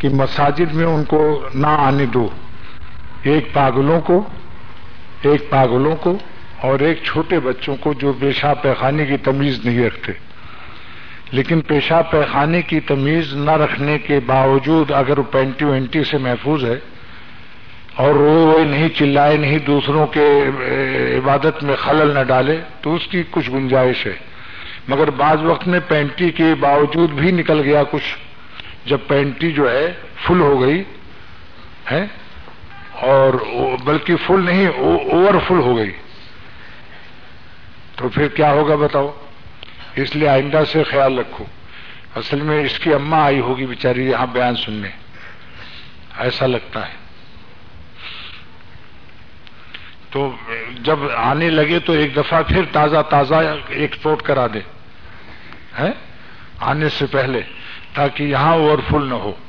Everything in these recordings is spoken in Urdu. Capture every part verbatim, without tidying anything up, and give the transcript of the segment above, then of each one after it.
کہ مساجد میں ان کو نہ آنے دو، ایک پاگلوں کو ایک پاگلوں کو اور ایک چھوٹے بچوں کو جو پیشاب پیخانے کی تمیز نہیں رکھتے. لیکن پیشاب پیخانے کی تمیز نہ رکھنے کے باوجود اگر وہ پینٹی وینٹی سے محفوظ ہے اور وہ نہیں چلائے، نہیں دوسروں کے عبادت میں خلل نہ ڈالے، تو اس کی کچھ گنجائش ہے. مگر بعض وقت میں پینٹی کے باوجود بھی نکل گیا کچھ، جب پینٹی جو ہے فل ہو گئی ہے اور بلکہ فل نہیں اوور فل ہو گئی، تو پھر کیا ہوگا بتاؤ؟ اس لیے آئندہ سے خیال رکھو. اصل میں اس کی اماں آئی ہوگی بیچاری یہاں بیان سننے، ایسا لگتا ہے. تو جب آنے لگے تو ایک دفعہ پھر تازہ تازہ ایکسپورٹ کرا دے ہے آنے سے پہلے، تاکہ یہاں اوور فل نہ ہو.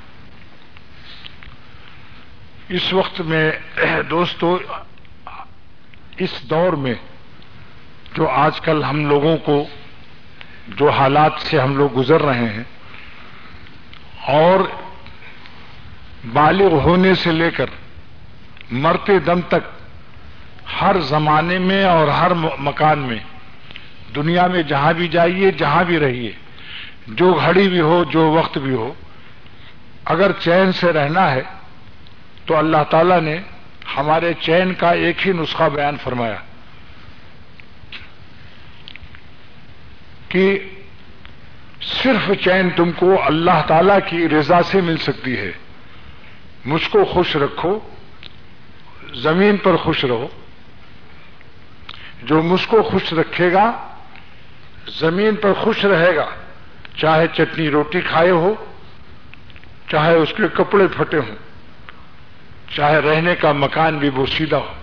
اس وقت میں دوستو، اس دور میں جو آج کل ہم لوگوں کو جو حالات سے ہم لوگ گزر رہے ہیں، اور بالغ ہونے سے لے کر مرتے دم تک ہر زمانے میں اور ہر مکان میں، دنیا میں جہاں بھی جائیے، جہاں بھی رہیے، جو گھڑی بھی ہو، جو وقت بھی ہو، اگر چین سے رہنا ہے تو اللہ تعالیٰ نے ہمارے چین کا ایک ہی نسخہ بیان فرمایا کہ صرف چین تم کو اللہ تعالیٰ کی رضا سے مل سکتی ہے. مجھ کو خوش رکھو، زمین پر خوش رہو. جو مجھ کو خوش رکھے گا زمین پر خوش رہے گا، چاہے چٹنی روٹی کھائے ہو، چاہے اس کے کپڑے پھٹے ہوں، چاہے رہنے کا مکان بھی بوسیدہ ہو.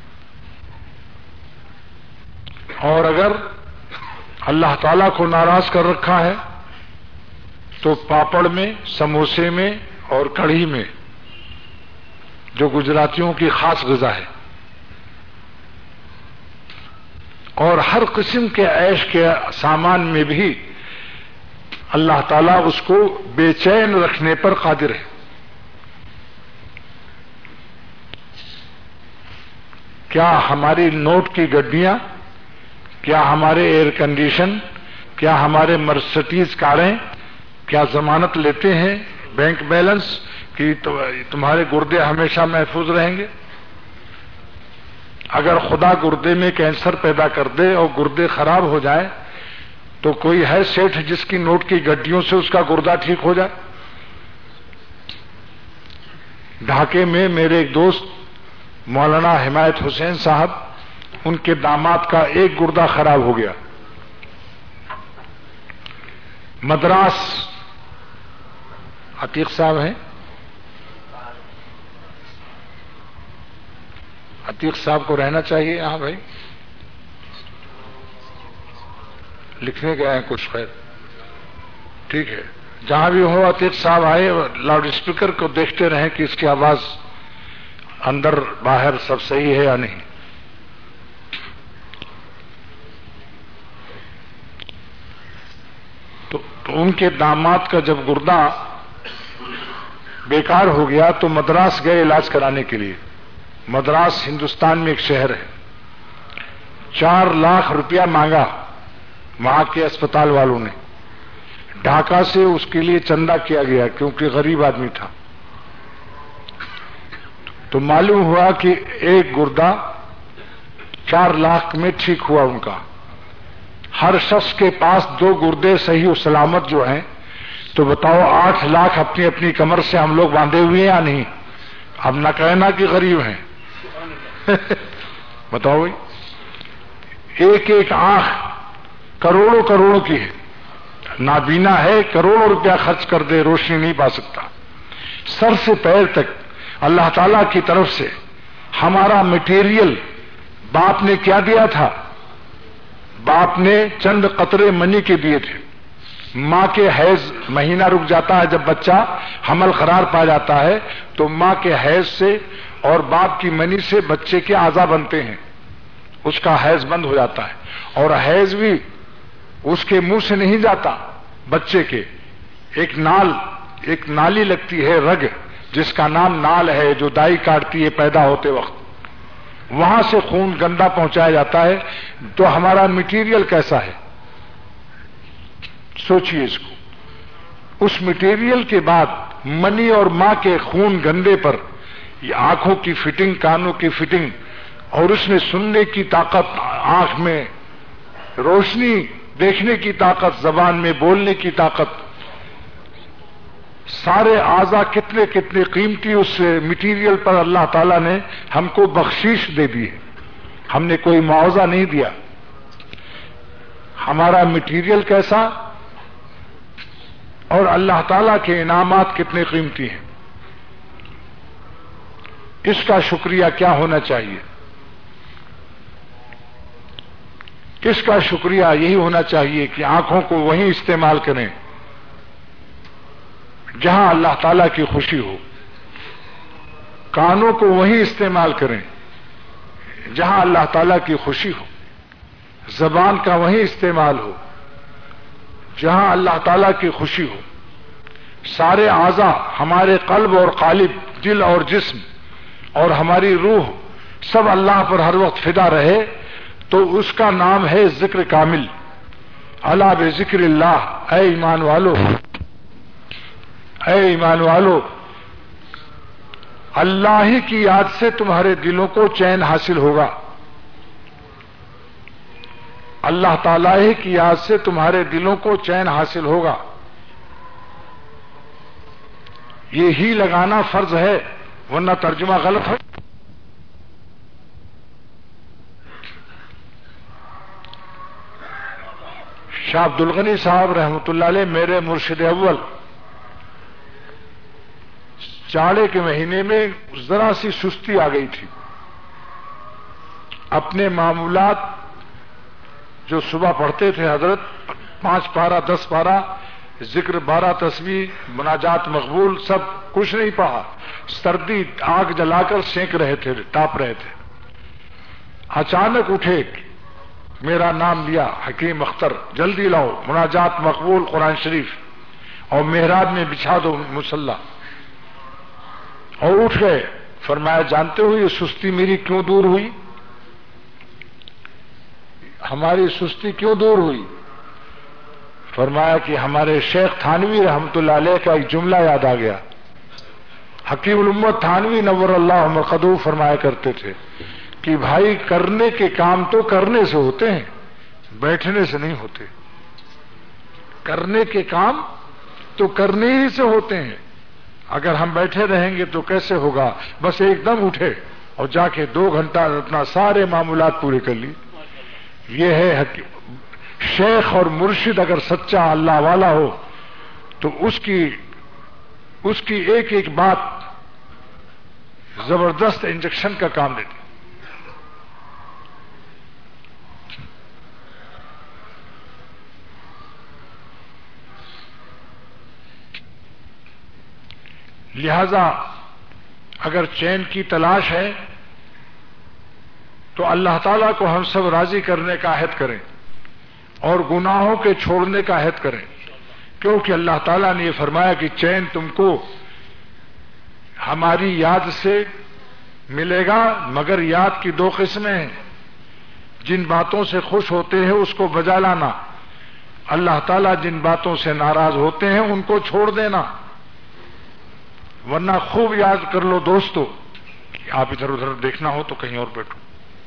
اور اگر اللہ تعالیٰ کو ناراض کر رکھا ہے تو پاپڑ میں، سموسے میں اور کڑھی میں، جو گجراتیوں کی خاص غذا ہے، اور ہر قسم کے عیش کے سامان میں بھی اللہ تعالیٰ اس کو بے چین رکھنے پر قادر ہے. کیا ہماری نوٹ کی گڈیاں، کیا ہمارے ایئر کنڈیشن، کیا ہمارے مرسڈیز کاریں کیا ضمانت لیتے ہیں بینک بیلنس کہ تمہارے گردے ہمیشہ محفوظ رہیں گے؟ اگر خدا گردے میں کینسر پیدا کر دے اور گردے خراب ہو جائے تو کوئی ہے سیٹھ جس کی نوٹ کی گڈیوں سے اس کا گردہ ٹھیک ہو جائے؟ ڈھاکے میں میرے ایک دوست مولانا حمایت حسین صاحب، ان کے داماد کا ایک گردہ خراب ہو گیا. مدراس عتیق صاحب ہیں، عتیق صاحب کو رہنا چاہیے یہاں بھائی، لکھنے گئے ہیں کچھ، خیر ٹھیک ہے. جہاں بھی ہو عتیق صاحب آئے، لاؤڈ اسپیکر کو دیکھتے رہیں کہ اس کی آواز اندر باہر سب صحیح ہے یا نہیں. تو, تو ان کے داماد کا جب گردہ بیکار ہو گیا تو مدراس گئے علاج کرانے کے لیے. مدراس ہندوستان میں ایک شہر ہے. چار لاکھ روپیہ مانگا وہاں کے اسپتال والوں نے. ڈھاکہ سے اس کے لیے چندہ کیا گیا کیونکہ غریب آدمی تھا. تو معلوم ہوا کہ ایک گردہ چار لاکھ میں ٹھیک ہوا ان کا. ہر شخص کے پاس دو گردے صحیح و سلامت جو ہیں، تو بتاؤ آٹھ لاکھ اپنی اپنی کمر سے ہم لوگ باندھے ہوئے ہیں یا نہیں؟ اب نہ کہنا کہ غریب ہیں. بتاؤ بھائی، ایک ایک آنکھ کروڑوں کروڑوں کی ہے. نابینا ہے، کروڑوں روپیہ خرچ کر دے روشنی نہیں پا سکتا. سر سے پیر تک اللہ تعالی کی طرف سے ہمارا مٹیریل باپ نے کیا دیا تھا؟ باپ نے چند قطرے منی کے دیے تھے. ماں کے حیض مہینہ رک جاتا ہے، جب بچہ حمل قرار پا جاتا ہے تو ماں کے حیض سے اور باپ کی منی سے بچے کے اعضاء بنتے ہیں. اس کا حیض بند ہو جاتا ہے، اور حیض بھی اس کے منہ سے نہیں جاتا، بچے کے ایک نال ایک نالی لگتی ہے رگ، جس کا نام نال ہے، جو دائی کاٹتی ہے پیدا ہوتے وقت، وہاں سے خون گندا پہنچایا جاتا ہے. تو ہمارا مٹیریل کیسا ہے سوچئے اس کو. اس مٹیریل کے بعد منی اور ماں کے خون گندے پر یہ آنکھوں کی فٹنگ، کانوں کی فٹنگ، اور اس میں سننے کی طاقت، آنکھ میں روشنی، دیکھنے کی طاقت، زبان میں بولنے کی طاقت، سارے اعضاء کتنے کتنے قیمتی اس مٹیریل پر اللہ تعالیٰ نے ہم کو بخشش دے دی ہے. ہم نے کوئی معاوضہ نہیں دیا. ہمارا مٹیریل کیسا اور اللہ تعالیٰ کے انعامات کتنے قیمتی ہیں. اس کا شکریہ کیا ہونا چاہیے؟ اس کا شکریہ یہی ہونا چاہیے کہ آنکھوں کو وہیں استعمال کریں جہاں اللہ تعالیٰ کی خوشی ہو، کانوں کو وہیں استعمال کریں جہاں اللہ تعالیٰ کی خوشی ہو، زبان کا وہیں استعمال ہو جہاں اللہ تعالیٰ کی خوشی ہو. سارے اعضاء، ہمارے قلب اور قالب، دل اور جسم اور ہماری روح، سب اللہ پر ہر وقت فدا رہے، تو اس کا نام ہے ذکر کامل. الا بذکر اللہ، اے ایمان والو، اے ایمان والو، اللہ ہی کی یاد سے تمہارے دلوں کو چین حاصل ہوگا. اللہ تعالیٰ ہی کی یاد سے تمہارے دلوں کو چین حاصل ہوگا. یہ ہی لگانا فرض ہے، ورنہ ترجمہ غلط ہے. شاہ عبد الغنی صاحب رحمۃ اللہ علیہ میرے مرشد اول، جاڑے کے مہینے میں ذرا سی سستی آ گئی تھی. اپنے معمولات جو صبح پڑھتے تھے حضرت، پانچ پارہ، دس پارہ، ذکر، بارہ تسبیح، مناجات مقبول، سب کچھ نہیں پڑھا. سردی آگ جلا کر سینک رہے تھے، تاپ رہے تھے. اچانک اٹھے، میرا نام لیا، حکیم اختر، جلدی لاؤ مناجات مقبول، قرآن شریف، اور محراب میں بچھا دو مصلی. اور اٹھ گئے. فرمایا جانتے ہو یہ سستی میری کیوں دور ہوئی؟ ہماری سستی کیوں دور ہوئی؟ فرمایا کہ ہمارے شیخ تھانوی رحمت اللہ علیہ کا ایک جملہ یاد آ گیا. حکیم الامت تھانوی نور اللہ مرقدہ فرمایا کرتے تھے کہ بھائی کرنے کے کام تو کرنے سے ہوتے ہیں، بیٹھنے سے نہیں ہوتے. کرنے کے کام تو کرنے ہی سے ہوتے ہیں. اگر ہم بیٹھے رہیں گے تو کیسے ہوگا؟ بس ایک دم اٹھے اور جا کے دو گھنٹہ اپنا سارے معمولات پورے کر لی. یہ ہے شیخ اور مرشد اگر سچا اللہ والا ہو تو اس کی اس کی ایک ایک بات زبردست انجیکشن کا کام دیتی. لہذا اگر چین کی تلاش ہے تو اللہ تعالیٰ کو ہم سب راضی کرنے کا عہد کریں اور گناہوں کے چھوڑنے کا عہد کریں، کیونکہ اللہ تعالیٰ نے یہ فرمایا کہ چین تم کو ہماری یاد سے ملے گا، مگر یاد کی دو قسمیں ہیں. جن باتوں سے خوش ہوتے ہیں اس کو بجا لانا، اللہ تعالیٰ جن باتوں سے ناراض ہوتے ہیں ان کو چھوڑ دینا. ورنہ خوب یاد کر لو دوستو، آپ ادھر ادھر دیکھنا ہو تو کہیں اور بیٹھو،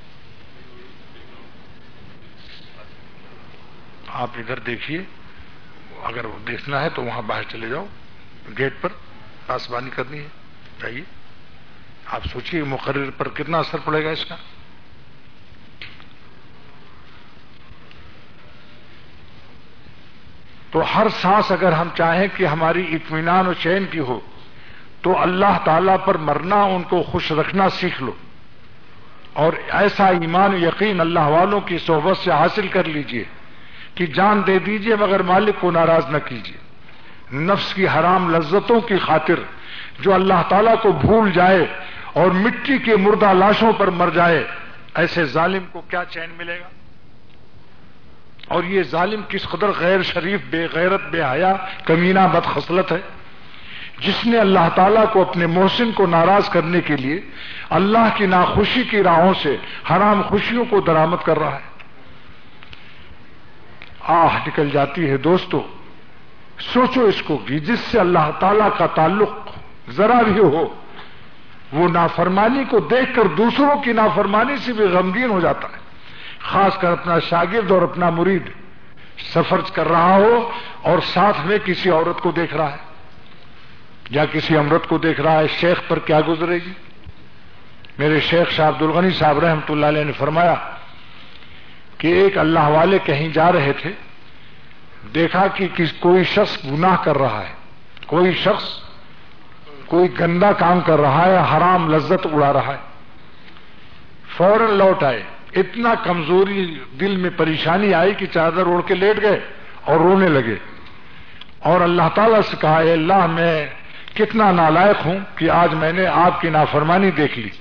آپ ادھر دیکھیے، اگر دیکھنا ہے تو وہاں باہر چلے جاؤ، گیٹ پر پاسبانی کرنی ہے، جائیے. آپ سوچیے مقرر پر کتنا اثر پڑے گا اس کا. تو ہر سانس اگر ہم چاہیں کہ ہماری اطمینان و چین کی ہو تو اللہ تعالیٰ پر مرنا، ان کو خوش رکھنا سیکھ لو، اور ایسا ایمان و یقین اللہ والوں کی صحبت سے حاصل کر لیجئے کہ جان دے دیجئے مگر مالک کو ناراض نہ کیجئے. نفس کی حرام لذتوں کی خاطر جو اللہ تعالیٰ کو بھول جائے اور مٹی کے مردہ لاشوں پر مر جائے، ایسے ظالم کو کیا چین ملے گا؟ اور یہ ظالم کس قدر غیر شریف، بے غیرت، بے حیا، کمینہ، بد خصلت ہے. جس نے اللہ تعالیٰ کو اپنے محسن کو ناراض کرنے کے لیے اللہ کی ناخوشی کی راہوں سے حرام خوشیوں کو درآمد کر رہا ہے. آہ نکل جاتی ہے دوستو. سوچو اس کو کہ جس سے اللہ تعالیٰ کا تعلق ذرا بھی ہو وہ نافرمانی کو دیکھ کر دوسروں کی نافرمانی سے بھی غمگین ہو جاتا ہے. خاص کر اپنا شاگرد اور اپنا مرید سفر کر رہا ہو اور ساتھ میں کسی عورت کو دیکھ رہا ہے یا کسی امرت کو دیکھ رہا ہے، شیخ پر کیا گزرے گی. میرے شیخ شاہ عبد الغنی صاحب رحمۃ اللہ علیہ نے فرمایا کہ ایک اللہ والے کہیں جا رہے تھے، دیکھا کہ کس کوئی شخص گناہ کر رہا ہے، کوئی شخص کوئی گندا کام کر رہا ہے، حرام لذت اڑا رہا ہے. فوراً لوٹ آئے. اتنا کمزوری دل میں پریشانی آئی کہ چادر اوڑھ کے لیٹ گئے اور رونے لگے اور اللہ تعالیٰ سے کہا اے اللہ میں کتنا نالائق ہوں کہ آج میں نے آپ کی نافرمانی دیکھ لی.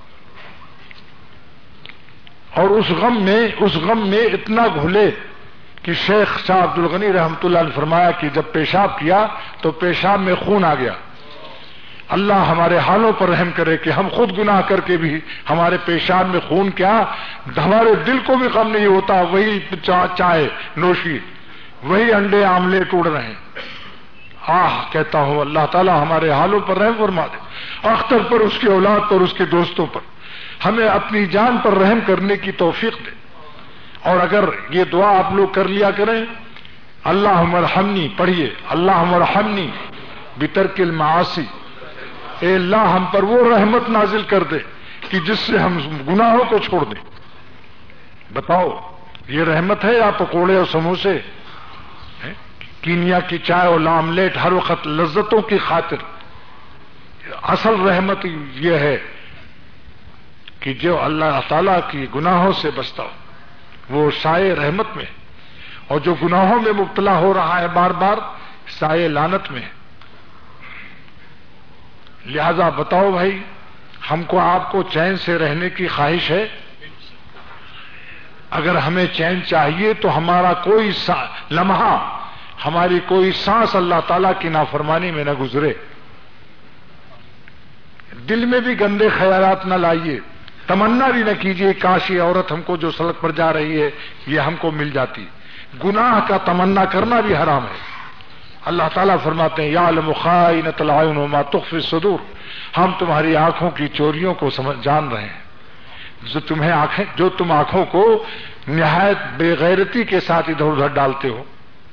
اور اس غم میں اس غم میں اتنا گھلے کہ شیخ شاہ عبد الغنی رحمۃ اللہ نے فرمایا کہ جب پیشاب کیا تو پیشاب میں خون آ گیا. اللہ ہمارے حالوں پر رحم کرے کہ ہم خود گناہ کر کے بھی ہمارے پیشاب میں خون کیا، ہمارے دل کو بھی غم نہیں ہوتا. وہی چائے نوشی، وہی انڈے آملیٹ اڑ رہے ہیں. آہ کہتا ہوں اللہ تعالی ہمارے حالوں پر رحم فرما دے. اختر پر، اس کی اولاد پر، اس کے دوستوں پر ہمیں اپنی جان پر رحم کرنے کی توفیق دے. اور اگر یہ دعا آپ لوگ کر لیا کریں، اللہم ارحمنی پڑھیے، اللہم ارحمنی بترک المعاصی، اے اللہ ہم پر وہ رحمت نازل کر دے کہ جس سے ہم گناہوں کو چھوڑ دیں. بتاؤ یہ رحمت ہے یا پکوڑے اور سموسے، کینیا کی چائے اور آملیٹ ہر وقت لذتوں کی خاطر؟ اصل رحمت یہ ہے کہ جو اللہ تعالیٰ کی گناہوں سے بچتا ہو وہ سائے رحمت میں، اور جو گناہوں میں مبتلا ہو رہا ہے بار بار سائے لعنت میں. لہذا بتاؤ بھائی، ہم کو آپ کو چین سے رہنے کی خواہش ہے؟ اگر ہمیں چین چاہیے تو ہمارا کوئی لمحہ، ہماری کوئی سانس اللہ تعالیٰ کی نافرمانی میں نہ گزرے. دل میں بھی گندے خیالات نہ لائیے، تمنا بھی نہ کیجیے کاش یہ عورت ہم کو جو سڑک پر جا رہی ہے یہ ہم کو مل جاتی. گناہ کا تمنا کرنا بھی حرام ہے. اللہ تعالیٰ فرماتے ہیں یعلم خائنۃ العیون وما تخفی الصدور، ہم تمہاری آنکھوں کی چوریوں کو سمجھ جان رہے ہیں. جو تمہیں آنکھیں جو تم آنکھوں کو نہایت بے غیرتی کے ساتھ ادھر ادھر ڈالتے ہو،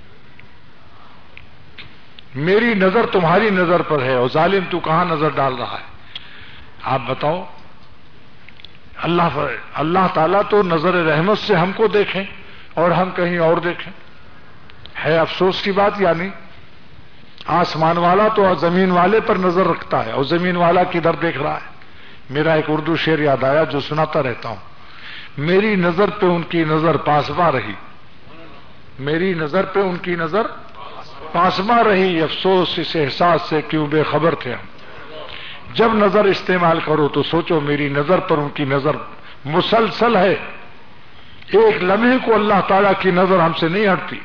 میری نظر تمہاری نظر پر ہے اور ظالم تو کہاں نظر ڈال رہا ہے؟ آپ بتاؤ. اللہ اللہ تعالیٰ تو نظر رحمت سے ہم کو دیکھیں اور ہم کہیں اور دیکھیں. ہے افسوس کی بات. یعنی آسمان والا تو زمین والے پر نظر رکھتا ہے اور زمین والا کدھر دیکھ رہا ہے. میرا ایک اردو شعر یاد آیا جو سناتا رہتا ہوں. میری نظر پہ ان کی نظر پاسباں رہی، میری نظر پہ ان کی نظر پاسباں رہی، افسوس اس احساس سے کیوں بے خبر تھے ہم. جب نظر استعمال کرو تو سوچو میری نظر پر ان کی نظر مسلسل ہے، ایک لمحے کو اللہ تعالیٰ کی نظر ہم سے نہیں ہٹتی.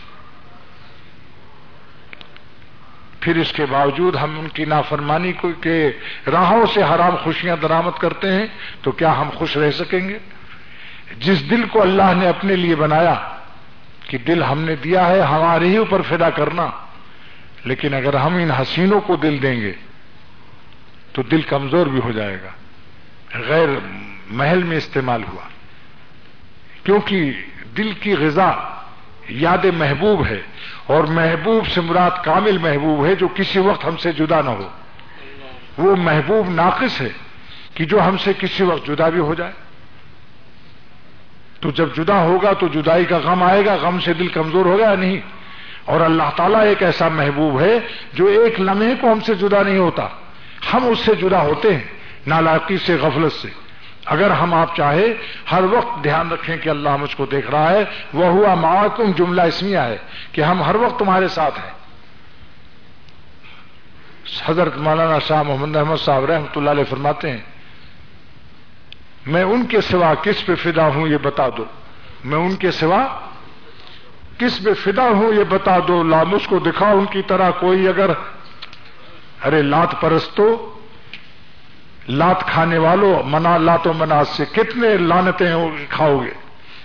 پھر اس کے باوجود ہم ان کی نافرمانی کو کے راہوں سے حرام خوشیاں درآمد کرتے ہیں تو کیا ہم خوش رہ سکیں گے؟ جس دل کو اللہ نے اپنے لیے بنایا کہ دل ہم نے دیا ہے ہمارے ہی اوپر فدا کرنا، لیکن اگر ہم ان حسینوں کو دل دیں گے تو دل کمزور بھی ہو جائے گا. غیر محل میں استعمال ہوا کیونکہ دل کی غذا یاد محبوب ہے، اور محبوب سے مراد کامل محبوب ہے جو کسی وقت ہم سے جدا نہ ہو. وہ محبوب ناقص ہے کہ جو ہم سے کسی وقت جدا بھی ہو جائے. تو جب جدا ہوگا تو جدائی کا غم آئے گا، غم سے دل کمزور ہوگا یا نہیں؟ اور اللہ تعالیٰ ایک ایسا محبوب ہے جو ایک لمحے کو ہم سے جدا نہیں ہوتا. ہم اس سے جدا ہوتے ہیں نالائقی سے، غفلت سے. اگر ہم آپ چاہے ہر وقت دھیان رکھیں کہ اللہ مجھ کو دیکھ رہا ہے، وَهُوَ مَعَكُمْ جملہ اسمیہ ہے کہ ہم ہر وقت تمہارے ساتھ ہیں. حضرت مولانا شاہ محمد احمد صاحب رحمۃ اللہ علیہ فرماتے ہیں میں ان کے سوا کس پہ فدا ہوں یہ بتا دو، میں ان کے سوا کس پہ فدا ہوں یہ بتا دو. لا مجھ کو دکھا ان کی طرح کوئی اگر ارے لات پرستو، لات کھانے والوں، منا لات و منات سے کتنے لعنتیں کھاؤ گے؟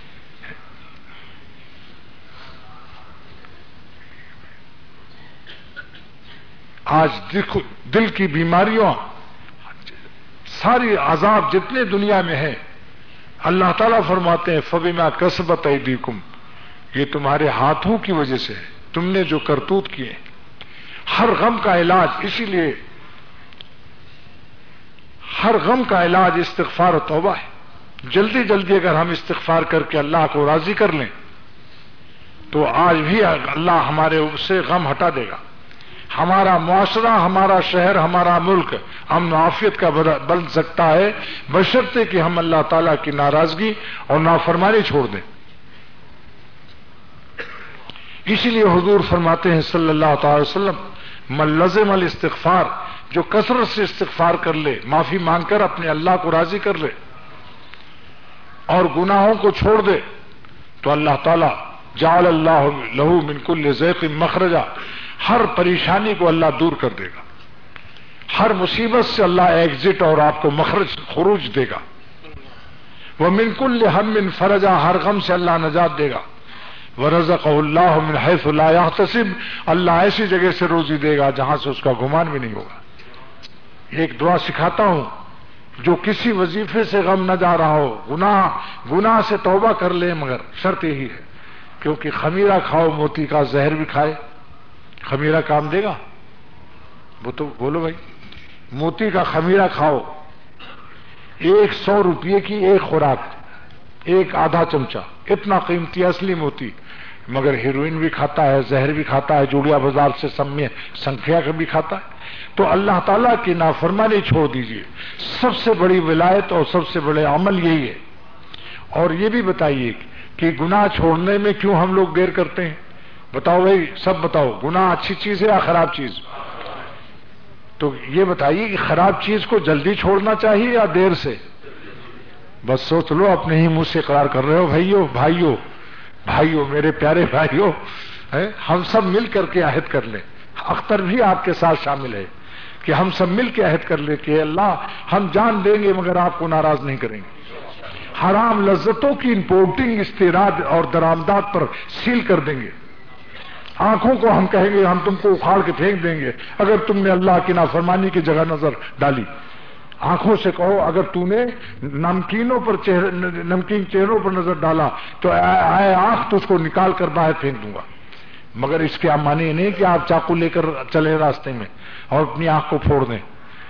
آج دیکھو دل کی بیماریوں، ساری عذاب جتنے دنیا میں ہیں، اللہ تعالیٰ فرماتے ہیں فَبِمَا كَسَبَتْ أَيْدِيكُمْ، یہ تمہارے ہاتھوں کی وجہ سے ہے، تم نے جو کرتوت کیے۔ ہر غم کا علاج، اسی لیے ہر غم کا علاج استغفار و توبہ ہے۔ جلدی جلدی اگر ہم استغفار کر کے اللہ کو راضی کر لیں تو آج بھی اللہ ہمارے سے غم ہٹا دے گا۔ ہمارا معاشرہ، ہمارا شہر، ہمارا ملک امن و عافیت کا بن سکتا ہے، بشرطے کہ ہم اللہ تعالیٰ کی ناراضگی اور نافرمانی چھوڑ دیں۔ اسی لیے حضور فرماتے ہیں صلی اللہ تعالی وسلم من لزم الاستغفار، جو کثرت سے استغفار کر لے، معافی مانگ کر اپنے اللہ کو راضی کر لے اور گناہوں کو چھوڑ دے، تو اللہ تعالیٰ جعل اللہ لہ من کل ضیق مخرجا، ہر پریشانی کو اللہ دور کر دے گا، ہر مصیبت سے اللہ ایگزٹ اور آپ کو مخرج خروج دے گا۔ ومن کل ہم فرجا، ہر غم سے اللہ نجات دے گا۔ ورزقہ اللہ من حیث لا یحتسب، اللہ ایسی جگہ سے روزی دے گا جہاں سے اس کا گمان بھی نہیں ہوگا۔ ایک دعا سکھاتا ہوں، جو کسی وظیفے سے غم نہ جا رہا ہو، گناہ گناہ سے توبہ کر لے، مگر شرط یہی ہے کیونکہ خمیرہ کھاؤ موتی کا، زہر بھی کھائے خمیرہ کام دے گا؟ وہ تو بولو بھائی، موتی کا خمیرہ کھاؤ، ایک سو روپئے کی ایک خوراک، ایک آدھا چمچہ، اتنا قیمتی اصلی موتی، مگر ہیروئن بھی کھاتا ہے، زہر بھی کھاتا ہے، جوڑیا بازار سے سمیہ سنکھیا کا بھی کھاتا ہے۔ تو اللہ تعالیٰ کی نافرمانی چھوڑ دیجئے، سب سے بڑی ولایت اور سب سے بڑے عمل یہی ہے۔ اور یہ بھی بتائیے کہ گناہ چھوڑنے میں کیوں ہم لوگ دیر کرتے ہیں؟ بتاؤ بھائی، سب بتاؤ، گناہ اچھی چیز ہے یا خراب چیز؟ تو یہ بتائیے کہ خراب چیز کو جلدی چھوڑنا چاہیے یا دیر سے؟ بس سوچ لو، اپنے ہی منہ سے اقرار کر رہے ہو بھائیو بھائیو بھائیو میرے پیارے بھائیو، ہم سب مل کر کے عہد کر لیں، اختر بھی آپ کے ساتھ شامل ہے، کہ ہم سب مل کے عہد کر لیں کہ اللہ ہم جان دیں گے مگر آپ کو ناراض نہیں کریں گے۔ حرام لذتوں کی امپورٹنگ، استیراد اور درآمدات پر سیل کر دیں گے۔ آنکھوں کو ہم کہیں گے ہم تم کو اکھاڑ کے پھینک دیں گے اگر تم نے اللہ کی نافرمانی کی جگہ نظر ڈالی۔ آنکھوں سے کہو اگر تو نے نمکینوں پر چہرے نمکین چہروں پر نظر ڈالا تو اے آنکھ تو اس کو نکال کر باہر پھینک دوں گا۔ مگر اس کے معنی نہیں کہ آپ چاقو لے کر چلے راستے میں اور اپنی آنکھ کو پھوڑ دیں۔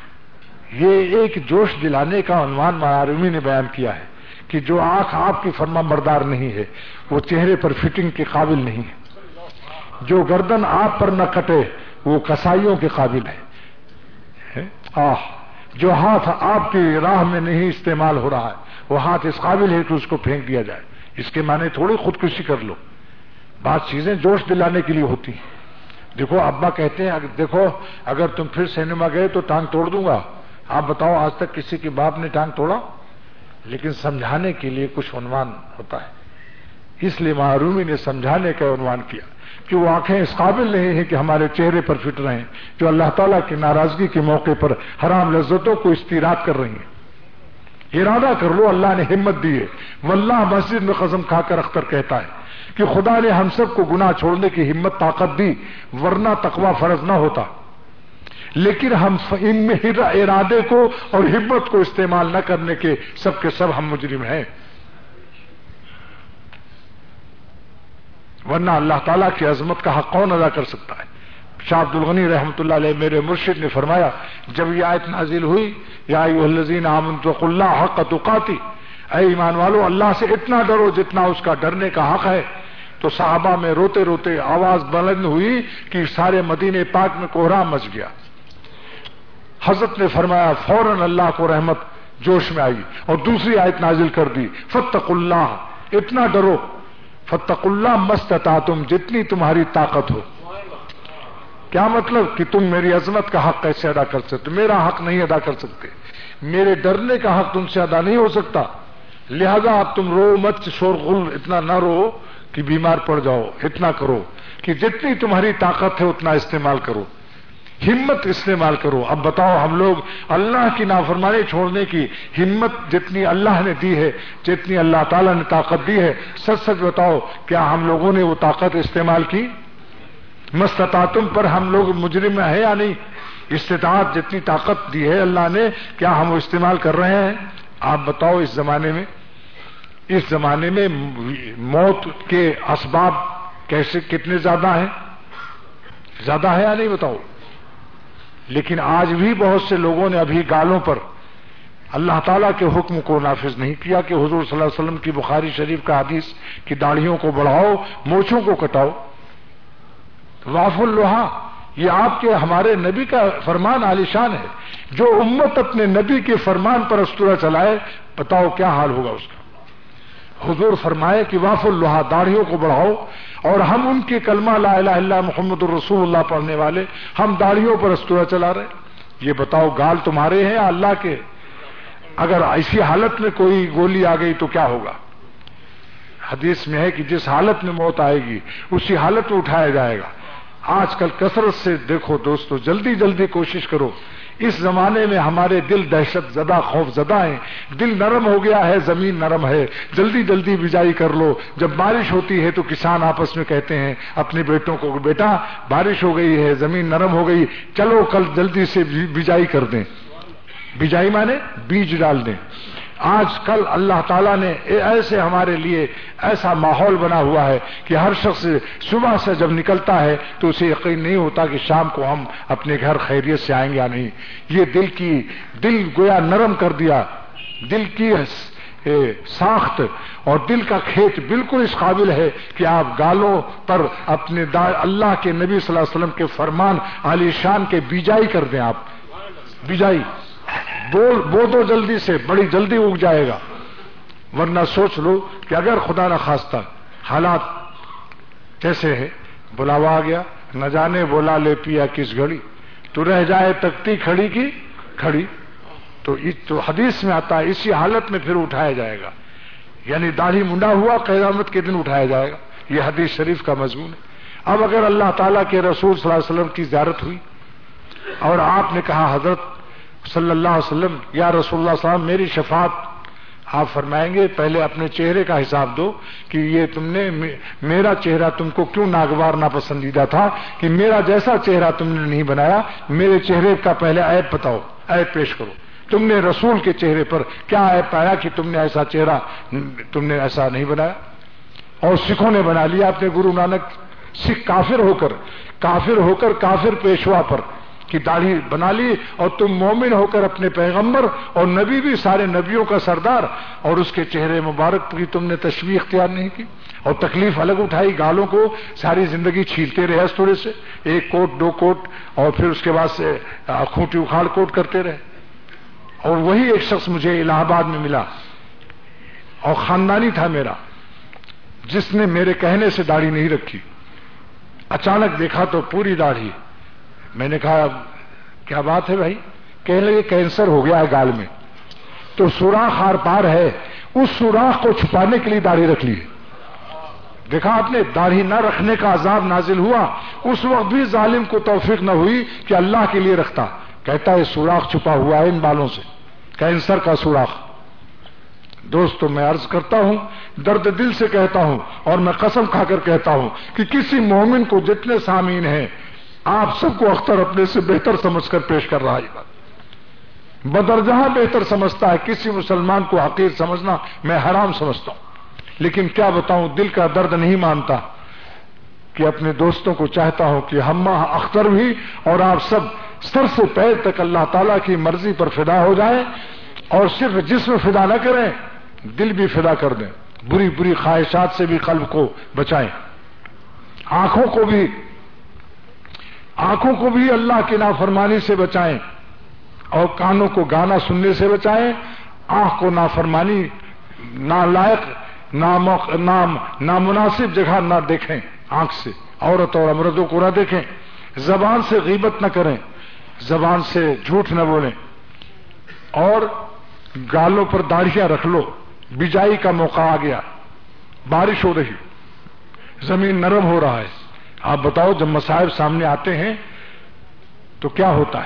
یہ ایک جوش دلانے کا عنوان معارمی نے بیان کیا ہے کہ جو آنکھ آپ کی فرما بردار نہیں ہے وہ چہرے پر فٹنگ کے قابل نہیں ہے، جو گردن آپ پر نہ کٹے وہ کسائیوں کے قابل ہے، آہ جو ہاتھ آپ کی راہ میں نہیں استعمال ہو رہا ہے وہ ہاتھ اس قابل ہے کہ اس کو پھینک دیا جائے۔ اس کے معنی تھوڑی خودکشی کر لو، بعض چیزیں جوش دلانے کے لیے ہوتی ہیں۔ دیکھو ابا کہتے ہیں دیکھو اگر تم پھر سینما گئے تو ٹانگ توڑ دوں گا۔ آپ بتاؤ آج تک کسی کے باپ نے ٹانگ توڑا؟ لیکن سمجھانے کے لیے کچھ عنوان ہوتا ہے، اس لیے معرومی نے سمجھانے کا عنوان کیا کہ وہ آنکھیں اس قابل نہیں ہیں کہ ہمارے چہرے پر فٹ رہیں جو اللہ تعالیٰ کی ناراضگی کے موقع پر حرام لذتوں کو استیراد کر رہی ہیں۔ ارادہ کر لو، اللہ نے ہمت دی ہے۔ واللہ مسجد میں قسم کھا کر اختر کہتا ہے کہ خدا نے ہم سب کو گناہ چھوڑنے کی ہمت طاقت دی، ورنہ تقوی فرض نہ ہوتا، لیکن ہم ان میں ارادے کو اور ہمت کو استعمال نہ کرنے کے سب کے سب ہم مجرم ہیں، ورنہ اللہ تعالیٰ کی عظمت کا حق کون ادا کر سکتا ہے؟ شاہ عبد الغنی رحمۃ اللہ علیہ میرے مرشد نے فرمایا جب یہ آیت نازل ہوئی یا ایھا الذین آمنوا اتقوا اللہ حق تقاتی، اے ایمان والو اللہ سے اتنا ڈرو جتنا اس کا ڈرنے کا حق ہے، تو صحابہ میں روتے روتے آواز بلند ہوئی کہ سارے مدینے پاک میں کوہرام مچ گیا۔ حضرت نے فرمایا فوراً اللہ کو رحمت جوش میں آئی اور دوسری آیت نازل کر دی فاتقوا اللہ، اتنا ڈرو، فاتقوا اللہ مستطعتم، جتنی تمہاری طاقت ہو۔ کیا مطلب کہ تم میری عظمت کا حق کیسے ادا کر سکتے؟ میرا حق نہیں ادا کر سکتے، میرے ڈرنے کا حق تم سے ادا نہیں ہو سکتا، لہذا اب تم رو مت، شور غل اتنا نہ رو کہ بیمار پڑ جاؤ، اتنا کرو کہ جتنی تمہاری طاقت ہے اتنا استعمال کرو۔ ہمت استعمال کرو. اب بتاؤ ہم لوگ اللہ کی نافرمانی چھوڑنے کی ہمت جتنی اللہ نے دی ہے، جتنی اللہ تعالیٰ نے طاقت دی ہے، سچ سچ بتاؤ کیا ہم لوگوں نے وہ طاقت استعمال کی؟ مستطاعتم پر ہم لوگ مجرم ہیں یا نہیں؟ استطاعت جتنی طاقت دی ہے اللہ نے، کیا ہم وہ استعمال کر رہے ہیں؟ آپ بتاؤ اس زمانے میں اس زمانے میں موت کے اسباب کیسے کتنے زیادہ ہیں؟ زیادہ ہے یا نہیں بتاؤ؟ لیکن آج بھی بہت سے لوگوں نے ابھی گالوں پر اللہ تعالیٰ کے حکم کو نافذ نہیں کیا کہ حضور صلی اللہ علیہ وسلم کی بخاری شریف کا حدیث کہ داڑھیوں کو بڑھاؤ، مونچھوں کو کٹاؤ. واف اللحا یہ آپ کے ہمارے نبی کا فرمان عالی شان ہے. جو امت اپنے نبی کے فرمان پر استورا چلائے، بتاؤ کیا حال ہوگا اس کا. حضور فرمائے کہ واف اللحا داڑھیوں کو بڑھاؤ، اور ہم ان کے کلمہ لا الہ الا محمد الرسول اللہ پڑھنے والے ہم داڑھیوں پر استورا چلا رہے. یہ بتاؤ گال تمہارے ہیں یا اللہ کے؟ اگر ایسی حالت میں کوئی گولی آ گئی تو کیا ہوگا؟ حدیث میں ہے کہ جس حالت میں موت آئے گی اسی حالت میں اٹھایا جائے گا. آج کل کثرت سے دیکھو دوستو، جلدی جلدی کوشش کرو. اس زمانے میں ہمارے دل دہشت زدہ، خوف زدہ ہیں. دل نرم ہو گیا ہے، زمین نرم ہے. جلدی جلدی بجائی کر لو. جب بارش ہوتی ہے تو کسان آپس میں کہتے ہیں اپنے بیٹوں کو، بیٹا بارش ہو گئی ہے، زمین نرم ہو گئی، چلو کل جلدی سے بجائی کر دیں. بجائی مانے بیج ڈال دیں. آج کل اللہ تعالیٰ نے ایسے ہمارے لیے ایسا ماحول بنا ہوا ہے کہ ہر شخص صبح سے جب نکلتا ہے تو اسے یقین نہیں ہوتا کہ شام کو ہم اپنے گھر خیریت سے آئیں گے یا نہیں. یہ دل کی دل گویا نرم کر دیا. دل کی ساخت اور دل کا کھیت بالکل اس قابل ہے کہ آپ گالوں پر اپنے اللہ کے نبی صلی اللہ علیہ وسلم کے فرمان عالی شان کے بیجائی کر دیں. آپ بیجائی بول بو دو جلدی سے، بڑی جلدی اگ جائے گا. ورنہ سوچ لو کہ اگر خدا نہ خواستہ حالات کیسے ہے، بلاوا آ گیا، نہ جانے بولا لے پیا کس گھڑی، تو رہ جائے تکتی کھڑی کی کھڑی. تو تو حدیث میں آتا ہے اسی حالت میں پھر اٹھایا جائے گا. یعنی داڑھی منڈا ہوا قیامت کے دن اٹھایا جائے گا. یہ حدیث شریف کا مضمون ہے. اب اگر اللہ تعالیٰ کے رسول صلی اللہ علیہ وسلم کی زیارت ہوئی اور آپ نے کہا حضرت صلی اللہ علیہ وسلم یا رسول اللہ صلی اللہ علیہ وسلم میری شفاعت، آپ فرمائیں گے پہلے اپنے چہرے کا حساب دو کہ یہ تم نے میرا چہرہ تم کو کیوں ناگوار ناپسندیدہ تھا کہ میرا جیسا چہرہ تم نے نہیں بنایا. میرے چہرے کا پہلے عیب بتاؤ، عیب پیش کرو. تم نے رسول کے چہرے پر کیا عیب پایا کہ تم نے ایسا چہرہ تم نے ایسا نہیں بنایا؟ اور سکھوں نے بنا لیا اپنے گرو نانک، سکھ کافر ہو کر کافر ہو کر کافر پیشوا پر کی داڑھی بنا لی، اور تم مومن ہو کر اپنے پیغمبر اور نبی بھی سارے نبیوں کا سردار اور اس کے چہرے مبارک کی تم نے تشبیہ اختیار نہیں کی اور تکلیف الگ اٹھائی. گالوں کو ساری زندگی چھیلتے رہے اس تھوڑے سے، ایک کوٹ دو کوٹ، اور پھر اس کے بعد سے کھوٹی اکھاڑ کوٹ کرتے رہے. اور وہی ایک شخص مجھے الہ آباد میں ملا اور خاندانی تھا میرا، جس نے میرے کہنے سے داڑھی نہیں رکھی. اچانک دیکھا تو پوری داڑھی. میں نے کہا کیا بات ہے بھائی؟ کہنے لگے کینسر ہو گیا ہے گال میں، تو سوراخ آر پار ہے، اس سوراخ کو چھپانے کے لیے داڑھی رکھ لی. دیکھا آپ نے، داڑھی نہ رکھنے کا عذاب نازل ہوا. اس وقت بھی ظالم کو توفیق نہ ہوئی کہ اللہ کے لیے رکھتا. کہتا ہے سوراخ چھپا ہوا ہے ان بالوں سے، کینسر کا سوراخ. دوستو میں عرض کرتا ہوں، درد دل سے کہتا ہوں اور میں قسم کھا کر کہتا ہوں کہ کسی مومن کو جتنے سامعین ہیں آپ سب کو اختر اپنے سے بہتر سمجھ کر پیش کر رہا ہے. یہ بات بدرجہ بہتر سمجھتا ہے. کسی مسلمان کو حقیر سمجھنا میں حرام سمجھتا ہوں. لیکن کیا بتاؤں، دل کا درد نہیں مانتا کہ اپنے دوستوں کو چاہتا ہوں کہ ہم اختر بھی اور آپ سب سر سے پیر تک اللہ تعالیٰ کی مرضی پر فدا ہو جائیں، اور صرف جسم فدا نہ کریں، دل بھی فدا کر دیں. بری بری خواہشات سے بھی قلب کو بچائیں. آنکھوں کو بھی آنکھوں کو بھی اللہ کی نافرمانی سے بچائیں، اور کانوں کو گانا سننے سے بچائیں. آنکھ کو نافرمانی، نالائق، نام نامناسب جگہ نہ دیکھیں. آنکھ سے عورت اور امردوں کو نہ دیکھیں. زبان سے غیبت نہ کریں، زبان سے جھوٹ نہ بولیں. اور گالوں پر داڑھیاں رکھ لو. بجائی کا موقع آ گیا، بارش ہو رہی، زمین نرم ہو رہا ہے. آپ بتاؤ جب مصائب سامنے آتے ہیں تو کیا ہوتا ہے؟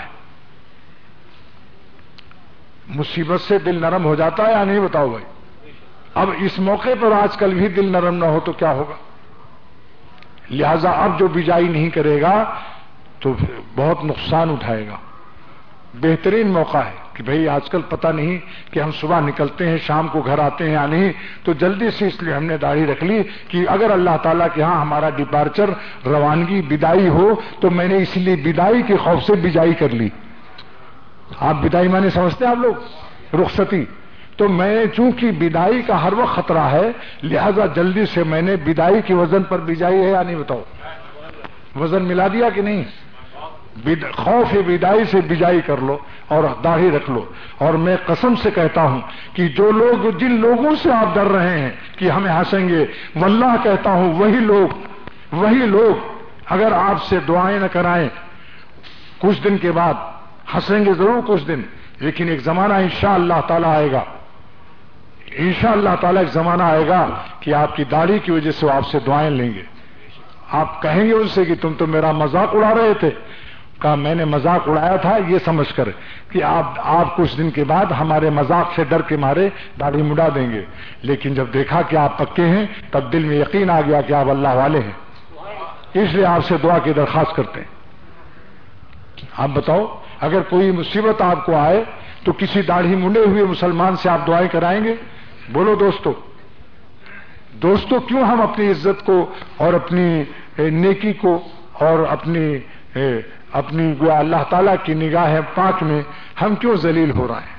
مصیبت سے دل نرم ہو جاتا ہے یا نہیں؟ بتاؤ بھائی. اب اس موقع پر آج کل بھی دل نرم نہ ہو تو کیا ہوگا؟ لہذا اب جو بجائی نہیں کرے گا تو بہت نقصان اٹھائے گا. بہترین موقع ہے کہ بھئی آج کل پتہ نہیں کہ ہم صبح نکلتے ہیں شام کو گھر آتے ہیں یا نہیں، تو جلدی سے اس لیے ہم نے داڑھی رکھ لی کہ اگر اللہ تعالیٰ کے ہاں ہمارا ڈپارچر روانگی بدائی ہو تو میں نے اس لیے بدائی کے خوف سے بجائی کر لی. آپ بدائی معنی سمجھتے ہیں آپ لوگ؟ رخصتی. تو میں چونکہ بدائی کا ہر وقت خطرہ ہے لہذا جلدی سے میں نے بدائی کے وزن پر بجائی ہے یا نہیں؟ بتاؤ وزن ملا دیا کہ نہیں؟ خوف بدائی سے بجائی کر لو اور داڑھی رکھ لو. اور میں قسم سے کہتا ہوں کہ جو لوگ جن لوگوں سے آپ ڈر رہے ہیں کہ ہمیں ہنسیں گے، واللہ کہتا ہوں وہی لوگ وہی لوگ اگر آپ سے دعائیں نہ کرائیں کچھ دن کے بعد ہنسیں گے ضرور کچھ دن، لیکن ایک زمانہ انشاءاللہ تعالی آئے گا، انشاءاللہ تعالی ایک زمانہ آئے گا کہ آپ کی داڑھی کی وجہ سے وہ آپ سے دعائیں لیں گے. آپ کہیں گے ان سے کہ تم تو میرا مذاق اڑا رہے تھے. کہا میں نے مذاق اڑایا تھا یہ سمجھ کر کہ آپ آپ کچھ دن کے بعد ہمارے مذاق سے ڈر کے مارے داڑھی مڈا دیں گے، لیکن جب دیکھا کہ آپ پکے ہیں تب دل میں یقین آ گیا کہ آپ اللہ والے ہیں، اس لیے آپ سے دعا کی درخواست کرتے ہیں. آپ بتاؤ اگر کوئی مصیبت آپ کو آئے تو کسی داڑھی منڈے ہوئے مسلمان سے آپ دعائیں کرائیں گے؟ بولو دوستو دوستو کیوں ہم اپنی عزت کو اور اپنی نیکی کو اور اپنی اپنی گویا اللہ تعالیٰ کی نگاہ پاک میں ہم کیوں ذلیل ہو رہے ہیں؟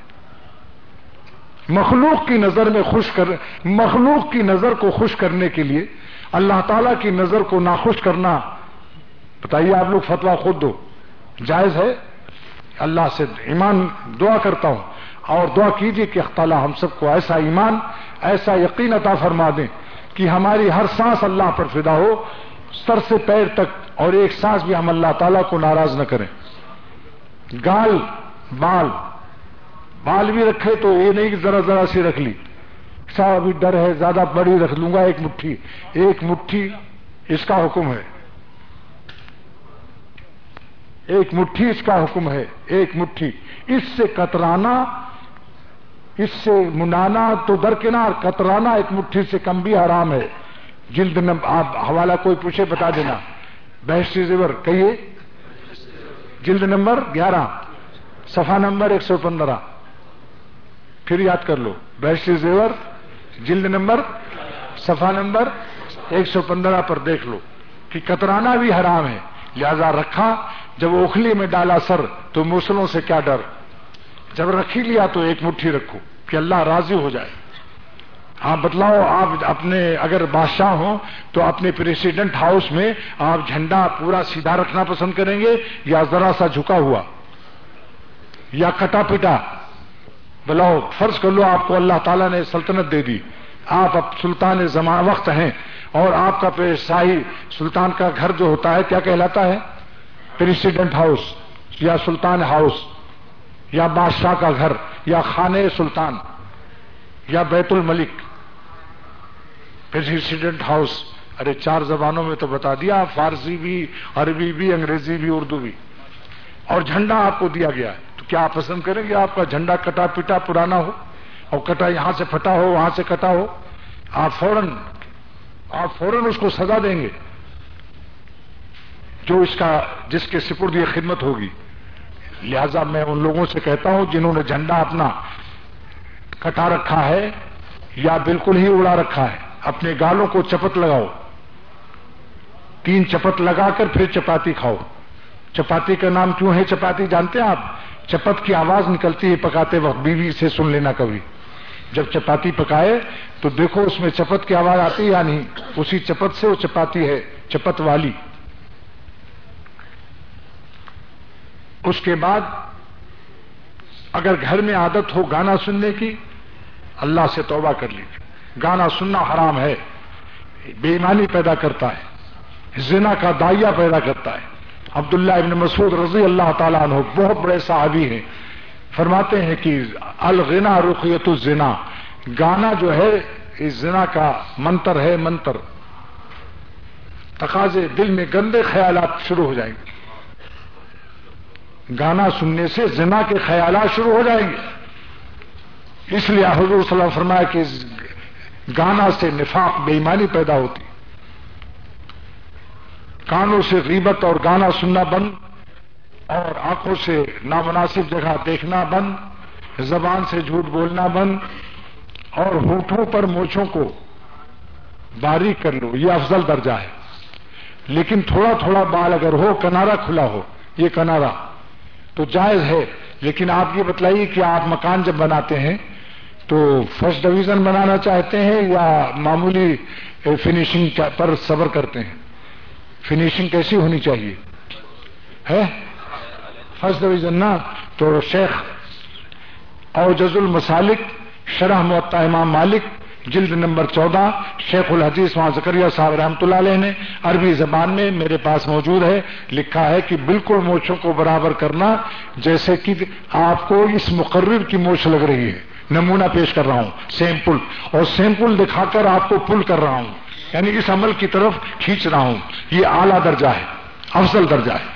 مخلوق کی نظر میں خوش کر مخلوق کی نظر کو خوش کرنے کے لیے اللہ تعالیٰ کی نظر کو ناخوش کرنا، بتائیے آپ لوگ فتویٰ خود دو، جائز ہے؟ اللہ سے ایمان دعا کرتا ہوں اور دعا کیجیے کہ اللہ تعالیٰ ہم سب کو ایسا ایمان ایسا یقین عطا فرما دیں کہ ہماری ہر سانس اللہ پر فدا ہو، سر سے پیر تک، اور ایک سانس بھی ہم اللہ تعالیٰ کو ناراض نہ کریں. گال بال بال بھی رکھے تو یہ نہیں کہ ذرا ذرا سی رکھ لی، صاحب ابھی ڈر ہے زیادہ بڑی رکھ لوں گا، ایک مٹھی ایک مٹھی اس کا حکم ہے، ایک مٹھی اس کا حکم ہے، ایک مٹھی. اس سے کترانا اس سے منانا تو درکنار، کترانا ایک مٹھی سے کم بھی حرام ہے. جلد نمبر آپ حوالہ کوئی پوچھے بتا دینا، بہشتی زیور کہیے، جلد نمبر گیارہ صفحہ نمبر ایک سو پندرہ، پھر یاد کر لو، بہشتی زیور جلد نمبر صفحہ نمبر ایک سو پندرہ پر دیکھ لو کہ کترانا بھی حرام ہے. لہذا رکھا جب اوکھلی میں ڈالا سر تو موسلوں سے کیا ڈر، جب رکھی لیا تو ایک مٹھی رکھو کہ اللہ راضی ہو جائے. ہاں بتلاؤ آپ اپنے اگر بادشاہ ہوں تو اپنے پریسیڈنٹ ہاؤس میں آپ جھنڈا پورا سیدھا رکھنا پسند کریں گے یا ذرا سا جھکا ہوا یا کٹا پٹا؟ بلاؤ فرض کر لو آپ کو اللہ تعالیٰ نے سلطنت دے دی، آپ اب سلطان زمان وقت ہیں اور آپ کا شاہی سلطان کا گھر جو ہوتا ہے کیا کہلاتا ہے؟ پریسیڈنٹ ہاؤس یا سلطان ہاؤس یا بادشاہ کا گھر یا خانے سلطان یا بیت الملک، پریسیڈنٹ ہاؤس. ارے چار زبانوں میں تو بتا دیا، فارسی بھی، عربی بھی، انگریزی بھی، اردو بھی، اور جھنڈا آپ کو دیا گیا ہے. تو کیا آپ پسند کریں گے آپ کا جھنڈا کٹا پٹا پرانا ہو اور کٹا یہاں سے پھٹا ہو وہاں سے کٹا ہو؟ آپ فوراً آپ فوراً اس کو سزا دیں گے جو اس کا جس کے سپرد یہ خدمت ہوگی. لہذا میں ان لوگوں سے کہتا ہوں جنہوں نے جھنڈا اپنا کٹا رکھا ہے یا بالکل ہی اڑا رکھا ہے، اپنے گالوں کو چپت لگاؤ، تین چپت لگا کر پھر چپاتی کھاؤ. چپاتی کا نام کیوں ہے چپاتی جانتے ہیں آپ؟ چپت کی آواز نکلتی ہے پکاتے وقت، بیوی سے سن لینا کبھی. جب چپاتی پکائے تو دیکھو اس میں چپت کی آواز آتی ہے یا نہیں، اسی چپت سے وہ چپاتی ہے، چپت والی. اس کے بعد اگر گھر میں عادت ہو گانا سننے کی، اللہ سے توبہ کر لیجیے. گانا سننا حرام ہے، بے ایمانی پیدا کرتا ہے، زنا کا داعیہ پیدا کرتا ہے. عبداللہ ابن مسعود رضی اللہ تعالیٰ عنہ بہت بڑے صحابی ہیں، فرماتے ہیں کہ الغنا رقیۃ الزنا، گانا جو ہے اس زنا کا منتر ہے، منتر. تقاضے دل میں گندے خیالات شروع ہو جائیں گے. گانا سننے سے زنا کے خیالات شروع ہو جائیں گے. اس لیے حضور صلی اللہ علیہ وسلم فرمایا کہ گانا سے نفاق بے ایمانی پیدا ہوتی. کانوں سے غیبت اور گانا سننا بند، اور آنکھوں سے نامناسب جگہ دیکھنا بند، زبان سے جھوٹ بولنا بند، اور ہونٹوں پر مونچھوں کو باریک کر لو، یہ افضل درجہ ہے. لیکن تھوڑا تھوڑا بال اگر ہو، کنارا کھلا ہو، یہ کنارا تو جائز ہے. لیکن آپ یہ بتلائیے کہ آپ مکان جب بناتے ہیں تو فرسٹ ڈویژن بنانا چاہتے ہیں یا معمولی فنیشنگ پر صبر کرتے ہیں؟ فنیشنگ کیسی ہونی چاہیے ہے؟ فرسٹ ڈویژن نا. تو شیخ اوجز المسالک شرح موطا امام مالک جلد نمبر چودہ، شیخ الحدیث وہاں زکریا صاحب رحمۃ اللہ علیہ نے عربی زبان میں میرے پاس موجود ہے، لکھا ہے کہ بالکل مونچھوں کو برابر کرنا جیسے کہ آپ کو اس مقرر کی مونچھ لگ رہی ہے. نمونہ پیش کر رہا ہوں، سیمپل، اور سیمپل دکھا کر آپ کو پل کر رہا ہوں، یعنی اس عمل کی طرف کھینچ رہا ہوں. یہ اعلیٰ درجہ ہے، افضل درجہ ہے.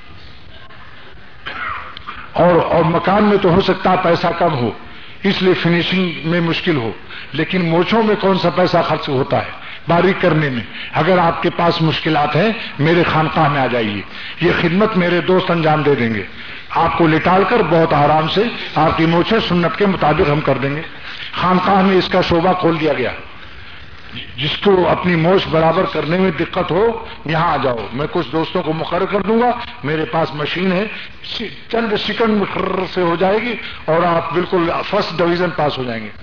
اور اور مکان میں تو ہو سکتا ہے پیسہ کم ہو، اس لیے فنیشنگ میں مشکل ہو، لیکن مونچھوں میں کون سا پیسہ خرچ ہوتا ہے باریک کرنے میں؟ اگر آپ کے پاس مشکلات ہیں میرے خانقاہ میں آ جائیے، یہ خدمت میرے دوست انجام دے دیں گے. آپ کو لٹال کر بہت آرام سے آپ کی مونچھیں سنت کے مطابق ہم کر دیں گے. خانقاہ میں اس کا شعبہ کھول دیا گیا. جس کو اپنی موچھ برابر کرنے میں دقت ہو یہاں آ جاؤ، میں کچھ دوستوں کو مقرر کر دوں گا، میرے پاس مشین ہے، چند سیکنڈ مقرر سے ہو جائے گی اور آپ بالکل فرسٹ ڈویژن پاس ہو جائیں گے.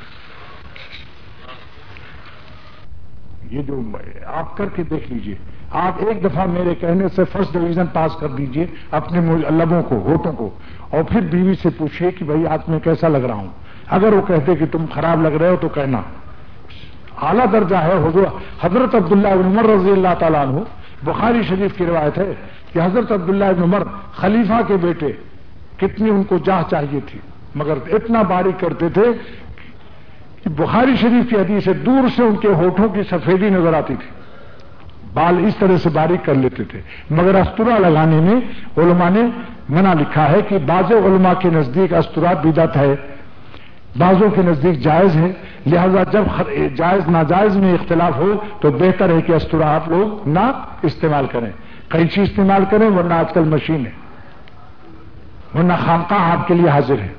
یہ جو آپ کر کے دیکھ لیجئے، آپ ایک دفعہ میرے کہنے سے فرسٹ ڈویژن پاس کر دیجئے اپنے لبوں کو، ہونٹوں کو، اور پھر بیوی سے پوچھئے کہ بھائی آج میں کیسا لگ رہا ہوں. اگر وہ کہتے کہ تم خراب لگ رہے ہو تو کہنا. اعلیٰ درجہ ہے. حضور حضرت عبداللہ بن عمر رضی اللہ تعالیٰ عنہ، بخاری شریف کی روایت ہے کہ حضرت عبداللہ بن عمر خلیفہ کے بیٹے، کتنی ان کو جاہ چاہیے تھی، مگر اتنا باریک کرتے تھے کہ بخاری شریف کی حدیث سے دور سے ان کے ہونٹوں کی سفیدی نظر آتی تھی. بال اس طرح سے باریک کر لیتے تھے. مگر استرا لگانے میں علماء نے منع لکھا ہے کہ بعض علماء کے نزدیک استرا بدعت ہے، بعضوں کے نزدیک جائز ہے. لہذا جب جائز ناجائز میں اختلاف ہو تو بہتر ہے کہ استرا آپ لوگ نہ استعمال کریں، قینچی استعمال کریں، ورنہ آج کل مشین ہے، ورنہ خانقاہ آپ کے لیے حاضر ہے.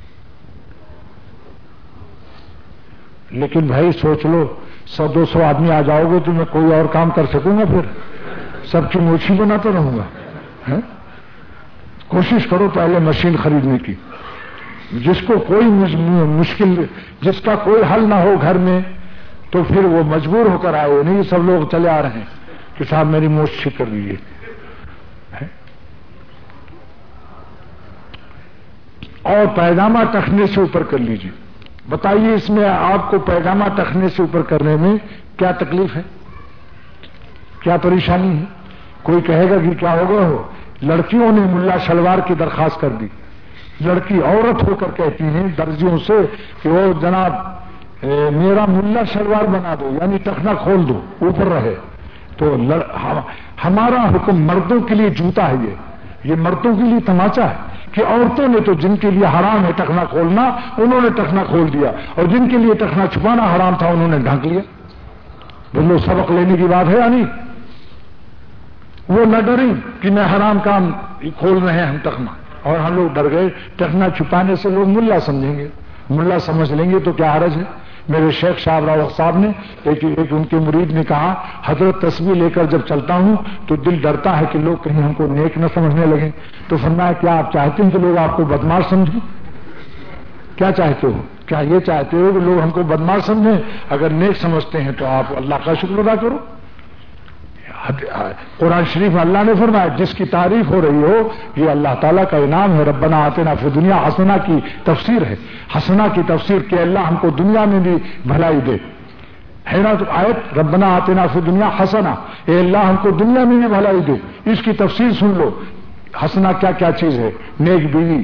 لیکن بھائی سوچ لو، سو دو سو آدمی آ جاؤ گے تو میں کوئی اور کام کر سکوں گا؟ پھر سب کی موچھی بناتا رہوں گا؟ کوشش کرو پہلے مشین خریدنے کی. جس کو کوئی مشکل، جس کا کوئی حل نہ ہو گھر میں، تو پھر وہ مجبور ہو کر آئے. نہیں سب لوگ چلے آ رہے ہیں کہ صاحب میری موچھ ٹھیک کر دیجیے. اور پیجامہ ٹخنے سے اوپر کر لیجیے. بتائیے اس میں آپ کو پیجامہ ٹخنے سے اوپر کرنے میں کیا تکلیف ہے، کیا پریشانی ہے؟ کوئی کہے گا کہ کیا ہو گیا ہو. لڑکیوں نے ملا شلوار کی درخواست کر دی. لڑکی عورت ہو کر کہتی ہیں درزیوں سے کہ وہ جناب میرا ملا شلوار بنا دو، یعنی ٹخنا کھول دو اوپر رہے. تو لڑ... ہمارا حکم مردوں کے لیے جوتا ہے، یہ یہ مردوں کے لیے تماچا ہے کہ عورتوں نے تو جن کے لیے حرام ہے ٹخنا کھولنا انہوں نے ٹخنا کھول دیا، اور جن کے لیے ٹخنا چھپانا حرام تھا انہوں نے ڈھانک لیا. بولو سبق لینے کی بات ہے یا نہیں؟ وہ نہ ڈریں کہ میں حرام کام کھول رہے ہیں ہم ٹخنا، اور ہم لوگ ڈر گئے. ٹخنا چھپانے سے لوگ ملا سمجھیں گے، ملا سمجھ لیں گے تو کیا حرج ہے. میرے شیخ صاحب راوق صاحب نے ایک, ایک ان کے مرید نے کہا، حضرت تسبیح لے کر جب چلتا ہوں تو دل ڈرتا ہے کہ لوگ کہیں ہم کو نیک نہ سمجھنے لگیں. تو فرمایا کیا آپ چاہتے ہیں کہ لوگ آپ کو بدماش سمجھیں؟ کیا چاہتے ہو؟ کیا یہ چاہتے ہو کہ لوگ ہم کو بدماش سمجھیں؟ اگر نیک سمجھتے ہیں تو آپ اللہ کا شکر ادا کرو. قرآن شریف میں اللہ نے فرمایا جس کی تعریف ہو رہی ہو یہ اللہ تعالیٰ کا انعام ہے. ربنا آتنا فی دنیا حسنہ کی تفسیر ہے. حسنہ کی تفسیر کہ اللہ ہم کو دنیا میں بھی بھلائی دے، ہے نا؟ تو آیت ربنا آتنا فی دنیا حسنہ، اے اللہ ہم کو دنیا میں بھی بھلائی دے. اس کی تفسیر سن لو. حسنہ کیا کیا چیز ہے؟ نیک بیوی،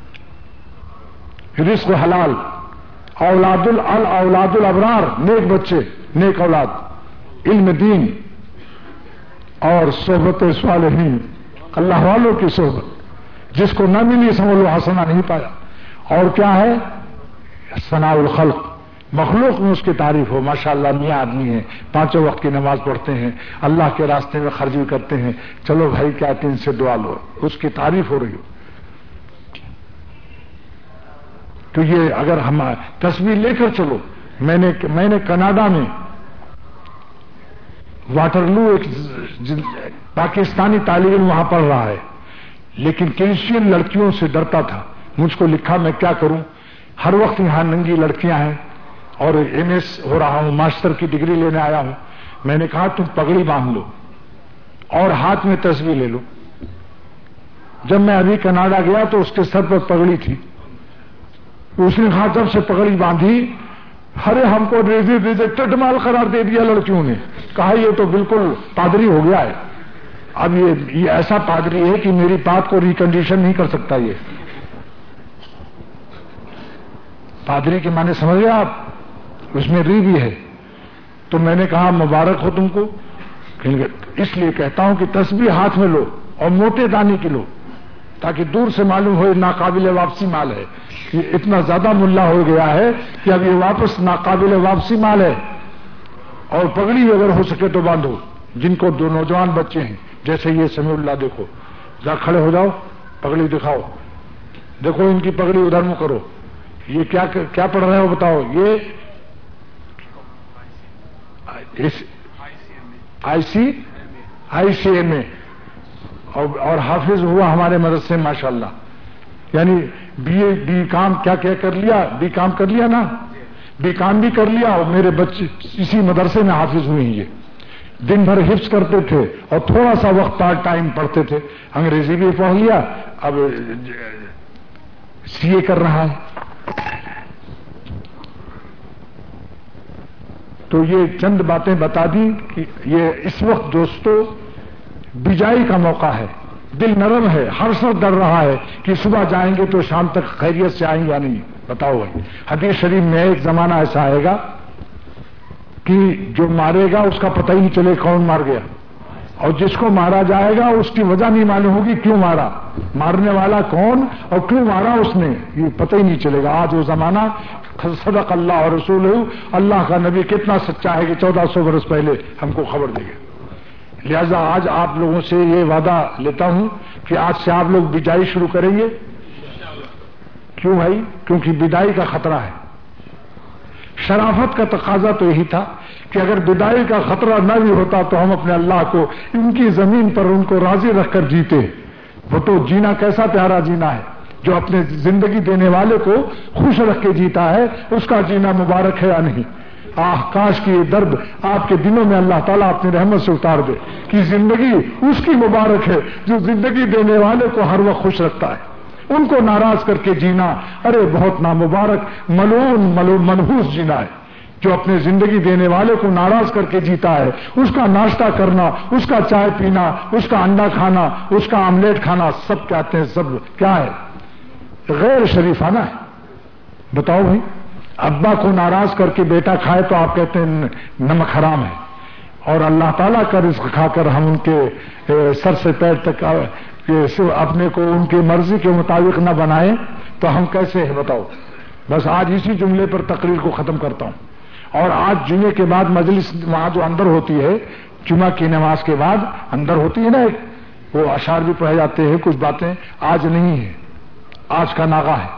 رزق حلال، اولاد اولاد الابرار، نیک بچے، نیک اولاد، علم دین، اور صحبت صالحین، اللہ والوں کی صحبت. جس کو نہ ملی سمجھ لو حسنہ نہیں پایا. اور کیا ہے؟ ثناء الخلق، مخلوق میں اس کی تعریف ہو. ماشاءاللہ میاں آدمی ہیں، پانچوں وقت کی نماز پڑھتے ہیں، اللہ کے راستے میں خرچ بھی کرتے ہیں، چلو بھائی کیا ان سے دعا لو، اس کی تعریف ہو رہی ہو. تو یہ اگر ہم تصویر لے کر چلو. میں نے میں نے کینیڈا میں واٹرلو ایک پاکستانی طالب علم وہاں پڑھ رہا ہے، لیکن کرسچین لڑکیوں سے ڈرتا تھا. مجھ کو لکھا میں کیا کروں، ہر وقت یہاں ننگی لڑکیاں ہیں اور ایم ایس ہو رہا ہوں، ماسٹر کی ڈگری لینے آیا ہوں. میں نے کہا تم پگڑی باندھ لو اور ہاتھ میں تسبیح لے لو. جب میں ابھی کینیڈا گیا تو اس کے سر پر پگڑی تھی. اس نے کہا جب سے پگڑی باندھی، ارے ہم کو ریجیکٹڈ مال قرار دے دیا لڑکیوں نے. کہا یہ تو بالکل پادری ہو گیا ہے. اب یہ یہ ایسا پادری ہے کہ میری بات کو ریکنڈیشن نہیں کر سکتا. یہ پادری کے معنی سمجھ گئے آپ؟ اس میں ری بھی ہے. تو میں نے کہا مبارک ہو تم کو، اس لیے کہتا ہوں کہ تسبیح ہاتھ میں لو اور موٹے دانے کی لو تاکہ دور سے معلوم ہو ناقابل واپسی مال ہے. یہ اتنا زیادہ ملا ہو گیا ہے کہ اب یہ واپس ناقابل واپسی مال ہے. اور پگڑی اگر ہو سکے تو باندھو. جن کو دو نوجوان بچے ہیں جیسے یہ سمیع اللہ، دیکھو ذرا کھڑے ہو جاؤ، پگڑی دکھاؤ. دیکھو ان کی پگڑی ادھر منہ کرو. یہ کیا کیا پڑھ رہے ہو بتاؤ؟ یہ آئی سی آئی سی ایم اے اور حافظ ہوا ہمارے مدرسے میں ماشاءاللہ. یعنی بی اے بی کام کیا کیا کر لیا، بی کام کر لیا نا، بی کام بھی کر لیا. اور میرے بچے اسی مدرسے میں حافظ ہوئے ہیں. یہ دن بھر حفظ کرتے تھے اور تھوڑا سا وقت پارٹ ٹائم پڑھتے تھے. انگریزی بھی پڑھ لیا، اب سی اے کر رہا ہے. تو یہ چند باتیں بتا دی کہ یہ اس وقت دوستو بجائی کا موقع ہے. دل نرم ہے، ہر شخص ڈر رہا ہے کہ صبح جائیں گے تو شام تک خیریت سے آئیں یا نہیں. بتاؤ بھائی، حدیث شریف میں ایک زمانہ ایسا آئے گا کہ جو مارے گا اس کا پتہ ہی نہیں چلے کون مار گیا، اور جس کو مارا جائے گا اس کی وجہ نہیں معلوم ہوگی کیوں مارا، مارنے والا کون اور کیوں مارا اس نے، یہ پتہ ہی نہیں چلے گا. آج وہ زمانہ صدق اللہ اور رسول، اللہ کا نبی کتنا سچا ہے کہ چودہ سو برس پہلے ہم کو خبر دے گا. لہذا آج آپ لوگوں سے یہ وعدہ لیتا ہوں کہ آج سے آپ لوگ بجائی شروع کریں گے. کیوں بھائی؟ کیونکہ بدائی کا خطرہ ہے. شرافت کا تقاضا تو یہی تھا کہ اگر بدائی کا خطرہ نہ بھی ہوتا تو ہم اپنے اللہ کو ان کی زمین پر ان کو راضی رکھ کر جیتے. وہ تو جینا کیسا پیارا جینا ہے، جو اپنے زندگی دینے والے کو خوش رکھ کے جیتا ہے، اس کا جینا مبارک ہے یا نہیں؟ آہ کاش کی یہ درد آپ کے دلوں میں اللہ تعالیٰ اپنی رحمت سے اتار دے کہ زندگی اس کی مبارک ہے جو زندگی دینے والے کو ہر وقت خوش رکھتا ہے. ان کو ناراض کر کے جینا ارے بہت نامبارک ملعون ملعون منحوس جینا ہے. جو اپنے زندگی دینے والے کو ناراض کر کے جیتا ہے، اس کا ناشتہ کرنا، اس کا چائے پینا، اس کا انڈا کھانا، اس کا آملیٹ کھانا، سب کہتے ہیں سب کیا ہے؟ غیر شریفانہ ہے. بتاؤ بھائی، ابا کو ناراض کر کے بیٹا کھائے تو آپ کہتے ہیں نمک حرام ہے، اور اللہ تعالیٰ کا رزق کھا کر ہم ان کے سر سے پیر تک اپنے کو ان کی مرضی کے مطابق نہ بنائیں تو ہم کیسے ہیں بتاؤ. بس آج اسی جملے پر تقریر کو ختم کرتا ہوں. اور آج جمعے کے بعد مجلس وہاں جو اندر ہوتی ہے، جمعہ کی نماز کے بعد اندر ہوتی ہے نا، وہ اشعار بھی پڑھے جاتے ہیں، کچھ باتیں آج نہیں ہے، آج کا ناغہ ہے.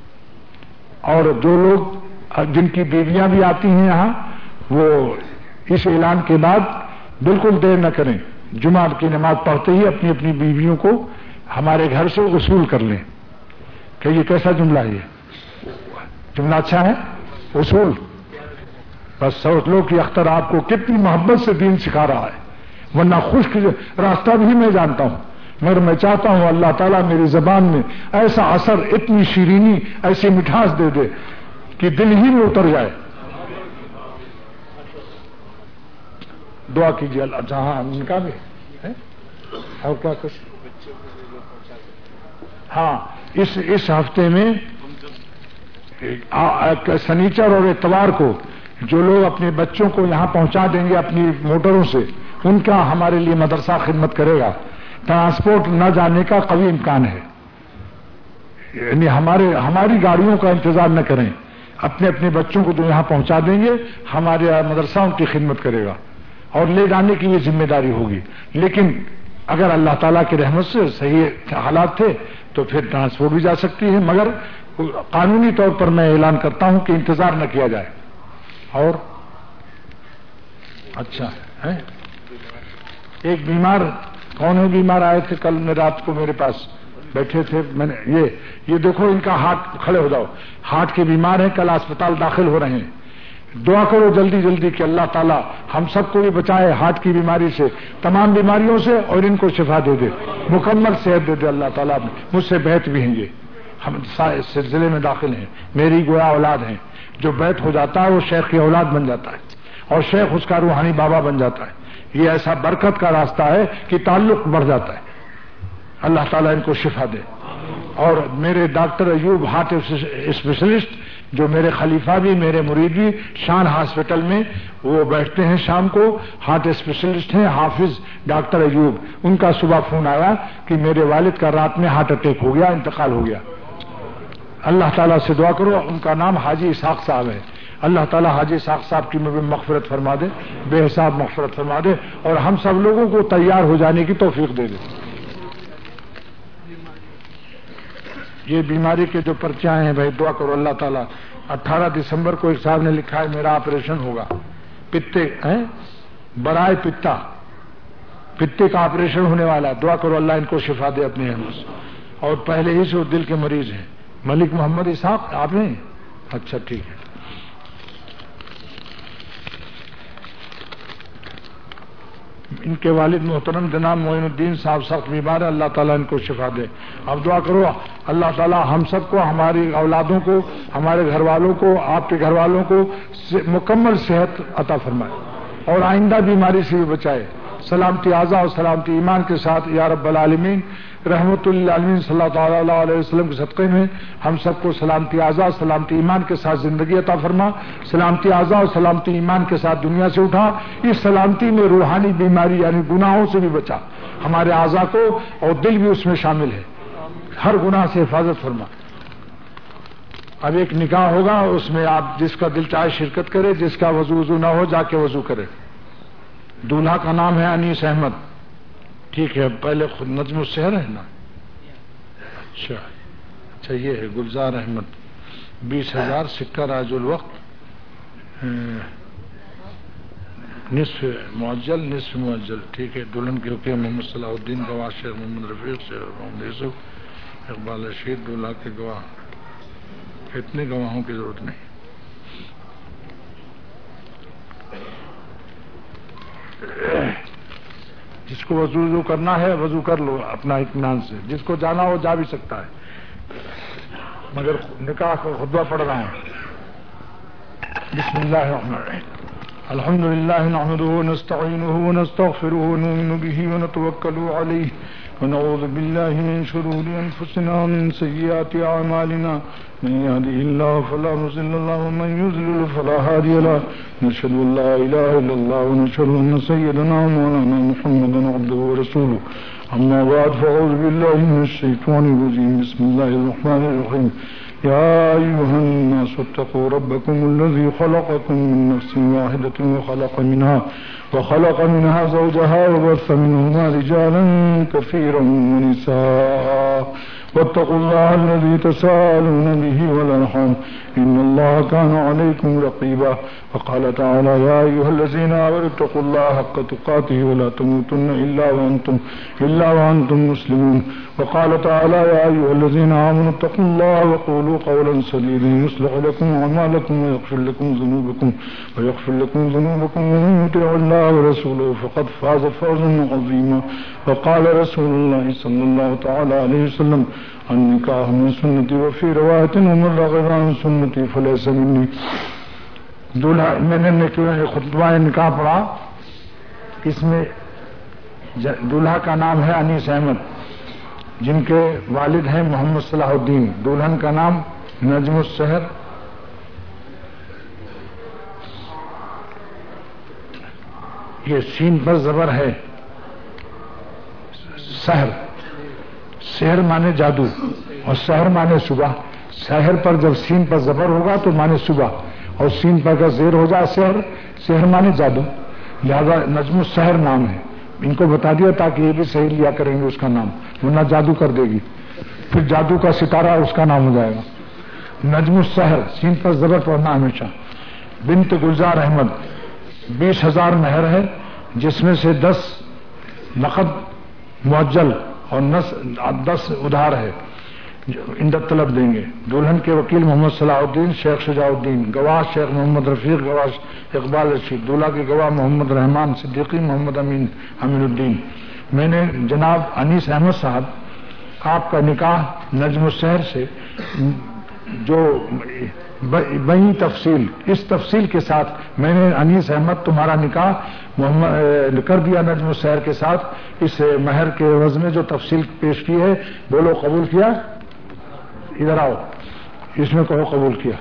اور جو لوگ جن کی بیویاں بھی آتی ہیں یہاں، وہ اس اعلان کے بعد بالکل دیر نہ کریں، جمعہ کی نماز پڑھتے ہی اپنی اپنی بیویوں کو ہمارے گھر سے وصول کر لیں. کہ یہ کیسا جملہ ہے؟ یہ جملہ اچھا ہے، وصول. بس سوچ لو کہ اختر آپ کو کتنی محبت سے دین سکھا رہا ہے، ورنہ خشک راستہ بھی میں جانتا ہوں، مگر میں چاہتا ہوں اللہ تعالیٰ میری زبان میں ایسا اثر، اتنی شیرینی، ایسی مٹھاس دے دے کہ دل ہی میں اتر جائے. دعا کیجیے اللہ. جہاں ان کا بھی ہے اور کیا کچھ. ہاں، اس اس ہفتے میں سنیچر اور اتوار کو جو لوگ اپنے بچوں کو یہاں پہنچا دیں گے اپنی موٹروں سے، ان کا ہمارے لیے مدرسہ خدمت کرے گا. ٹرانسپورٹ نہ جانے کا قوی امکان ہے. یعنی ہمارے ہماری گاڑیوں کا انتظار نہ کریں، اپنے اپنے بچوں کو جو یہاں پہنچا دیں گے، ہمارے مدرسہ ان کی خدمت کرے گا اور لے جانے کی یہ ذمہ داری ہوگی. لیکن اگر اللہ تعالیٰ کی رحمت سے صحیح حالات تھے تو پھر ٹرانسپورٹ بھی جا سکتی ہے، مگر قانونی طور پر میں اعلان کرتا ہوں کہ انتظار نہ کیا جائے. اور اچھا ہے ایک بیمار، کون ہے بیمار آئے تھے کل میں رات کو میرے پاس بیٹھے تھے، میں نے یہ یہ دیکھو ان کا ہارٹ، کھڑے ہو جاؤ، ہارٹ کے بیمار ہیں، کل اسپتال داخل ہو رہے ہیں. دعا کرو جلدی جلدی کہ اللہ تعالیٰ ہم سب کو بھی بچائے ہارٹ کی بیماری سے، تمام بیماریوں سے، اور ان کو شفا دے دے، مکمل صحت دے دے اللہ تعالیٰ. مجھ سے بیت بھی ہیں، یہ ہم اس سلسلے میں داخل ہیں، میری گویا اولاد ہیں. جو بیت ہو جاتا ہے وہ شیخ کی اولاد بن جاتا ہے اور شیخ اس کا روحانی بابا بن جاتا ہے. یہ ایسا برکت کا راستہ ہے کہ تعلق بڑھ جاتا ہے. اللہ تعالیٰ ان کو شفا دے. اور میرے ڈاکٹر ایوب ہارٹ اسپیشلسٹ جو میرے خلیفہ بھی میرے مرید بھی شان ہاسپٹل میں وہ بیٹھتے ہیں شام کو، ہارٹ اسپیشلسٹ ہیں حافظ ڈاکٹر ایوب. ان کا صبح فون آیا کہ میرے والد کا رات میں ہارٹ اٹیک ہو گیا، انتقال ہو گیا. اللہ تعالیٰ سے دعا کرو، ان کا نام حاجی اسحاق صاحب ہے. اللہ تعالیٰ حاجی اسحاق صاحب کی مغفرت فرما دے، بے حساب مغفرت فرما دے، اور ہم سب لوگوں کو تیار ہو جانے کی توفیق دے دے. یہ بیماری کے جو پرچے آئے ہیں بھائی دعا کرو اللہ تعالیٰ. اٹھارہ دسمبر کو ایک صاحب نے لکھا ہے میرا آپریشن ہوگا، پتے ہیں برائے پتا، پتے کا آپریشن ہونے والا ہے. دعا کرو اللہ ان کو شفا دے اپنے رحمت سے. اور پہلے ہی سے وہ دل کے مریض ہیں. ملک محمد اسحاق آپ ہیں؟ اچھا ٹھیک ہے. ان کے والد محترم جناب معین الدین صاحب سخت بیمار ہے، اللہ تعالیٰ ان کو شفا دے. اب دعا کرو اللہ تعالیٰ ہم سب کو، ہماری اولادوں کو، ہمارے گھر والوں کو، آپ کے گھر والوں کو مکمل صحت عطا فرمائے اور آئندہ بیماری سے بھی بچائے. سلامتی اعضاء اور سلامتی ایمان کے ساتھ یا رب العالمین. رحمت للعالمین صلی اللہ تعالی علیہ وسلم کے صدقے میں ہم سب کو سلامتی اعضاء سلامتی ایمان کے ساتھ زندگی عطا فرما. سلامتی اعضاء اور سلامتی ایمان کے ساتھ دنیا سے اٹھا. اس سلامتی میں روحانی بیماری یعنی گناہوں سے بھی بچا ہمارے اعضاء کو، اور دل بھی اس میں شامل ہے، ہر گناہ سے حفاظت فرما. اب ایک نکاح ہوگا، اس میں آپ جس کا دل چاہے شرکت کرے، جس کا وضو وضو نہ ہو جا کے وضو کرے. دولہا کا نام ہے انیس احمد. ٹھیک ہے، پہلے خود نجم السحر ہے نا. اچھا اچھا یہ ہے گلزار احمد. بیس ہزار سکہ راج الوقت، نصف معجل نصف معجل. ٹھیک ہے. دلہن کے حقیقت محمد صلاح الدین گواہ، شیخ محمد رفیق، شیخ محمد یوسف، اقبال رشید. دولہا کے گواہ، اتنے گواہوں کی ضرورت نہیں. جس کو وضو وضو کرنا ہے وضو کر لو اپنا اطمینان سے، جس کو جانا ہو جا بھی سکتا ہے، مگر نکاح کا خطبہ پڑھ رہا ہوں. بسم اللہ الرحمن الرحیم. الحمد للہ نحمده ونستعینه ونستغفره ونؤمن به ونتوکل علیہ ونعوذ باللہ من شرور انفسنا ومن سیئات اعمالنا. من يهده الله فلا مضل له ومن يضلل فلا هادي له. نشهد ان لا اله الا الله ونشهد ان سيدنا ومولانا محمدا عبده ورسوله. اما بعد فاعوذ بالله من الشيطان الرجيم. بسم الله الرحمن الرحيم. يا ايها الناس اتقوا ربكم الذي خلقكم من نفس واحدة وخلق منها وخلق منها زوجها وبث منهما رجالا كثيرا ونساء. واتقوا الله الذي تساءلون به والارحام ان الله كان عليكم رقيبا. وقال تعالى يا ايها الذين امنوا اتقوا الله حق تقاته ولا تموتن الا وانتم الا وانتم مسلمون. وقال تعالى يا ايها الذين امنوا اتقوا الله وقولوا قولا سديدا يصلح لكم اعمالكم ويغفر لكم ذنوبكم ويغفر لكم ذنوبكم ومن يطع الله ورسوله فقد فاز فوزا عظيما. وقال رسول الله صلى الله تعالى عليه وسلم النکاح من سنتی وفی روایت ومن رغب عن سنتی فلیس منی. دولہا میں نے خطبہ نکاح پڑھا، اس میں دولہا کا نام ہے انیس احمد جن کے والد ہیں محمد صلاح الدین. دلہن کا نام نجم السحر. یہ سین پر زبر ہے، سحر سحر مانے جادو اور سحر مانے صبح. سحر پر جب سین پر زبر ہوگا تو مانے صبح, اور سین پر اگر زیر ہو جائے سحر, سحر مانے جادو. لہذا نجم السحر نام ہے. ان کو بتا دیا تاکہ یہ بھی صحیح لیا کریں گے اس کا نام, ورنہ جادو کر دے گی, پھر جادو کا ستارہ اس کا نام ہو جائے گا. نجم السحر, سین پر زبر پڑھنا ہمیشہ. بنت گلزار احمد, بیس ہزار مہر ہے جس میں سے دس نقد معجل اور دس ادھار ہے, اندر طلب دیں گے. دلہن کے وکیل محمد صلاح الدین شیخ شجاع الدین, گواہ شیخ محمد رفیق, گواہ اقبال رشید, دولہا کے گواہ محمد رحمان صدیقی, محمد امین امین الدین. میں نے جناب انیس احمد صاحب آپ کا نکاح نجم السحر سے جو وہی تفصیل, اس تفصیل کے ساتھ میں نے انیس احمد تمہارا نکاح محمد کر دیا نجم السحر کے ساتھ. اس مہر کے عوض میں جو تفصیل پیش کی ہے, بولو قبول کیا. ادھر آؤ, اس میں کہو قبول کیا.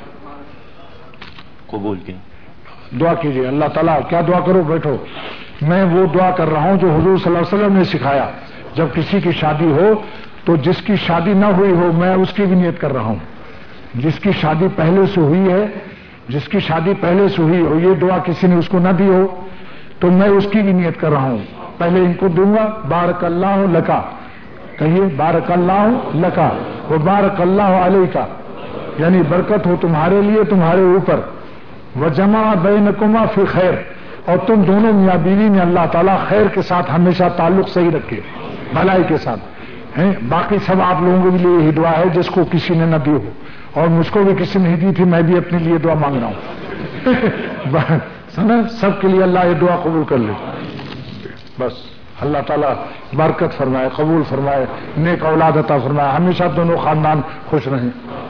قبول کیا. دعا کیجیے اللہ تعالیٰ. کیا دعا کرو, بیٹھو. میں وہ دعا کر رہا ہوں جو حضور صلی اللہ علیہ وسلم نے سکھایا. جب کسی کی شادی ہو تو جس کی شادی نہ ہوئی ہو میں اس کی بھی نیت کر رہا ہوں. جس کی شادی پہلے سے ہوئی ہے, جس کی شادی پہلے سے ہوئی ہو, یہ دعا کسی نے اس کو نہ دی ہو تو میں اس کی بھی نیت کر رہا ہوں. پہلے ان کو دوں گا. بارک اللہ لکا, کہیے بارک اللہ لکا و بارک اللہ علیکا, یعنی برکت ہو تمہارے لیے تمہارے اوپر. وجمع بینکما فی خیر, اور تم دونوں میاں بیوی میں اللہ تعالیٰ خیر کے ساتھ ہمیشہ تعلق صحیح رکھے, بھلائی کے ساتھ. باقی سب آپ لوگوں کے لیے یہی دعا ہے جس کو کسی نے نہ دی ہو, اور مجھ کو بھی کسی نے نہیں دی تھی, میں بھی اپنے لیے دعا مانگ رہا ہوں. سنا, سب کے لیے اللہ یہ دعا قبول کر لے. بس اللہ تعالیٰ برکت فرمائے, قبول فرمائے, نیک اولاد عطا فرمائے, ہمیشہ دونوں خاندان خوش رہیں.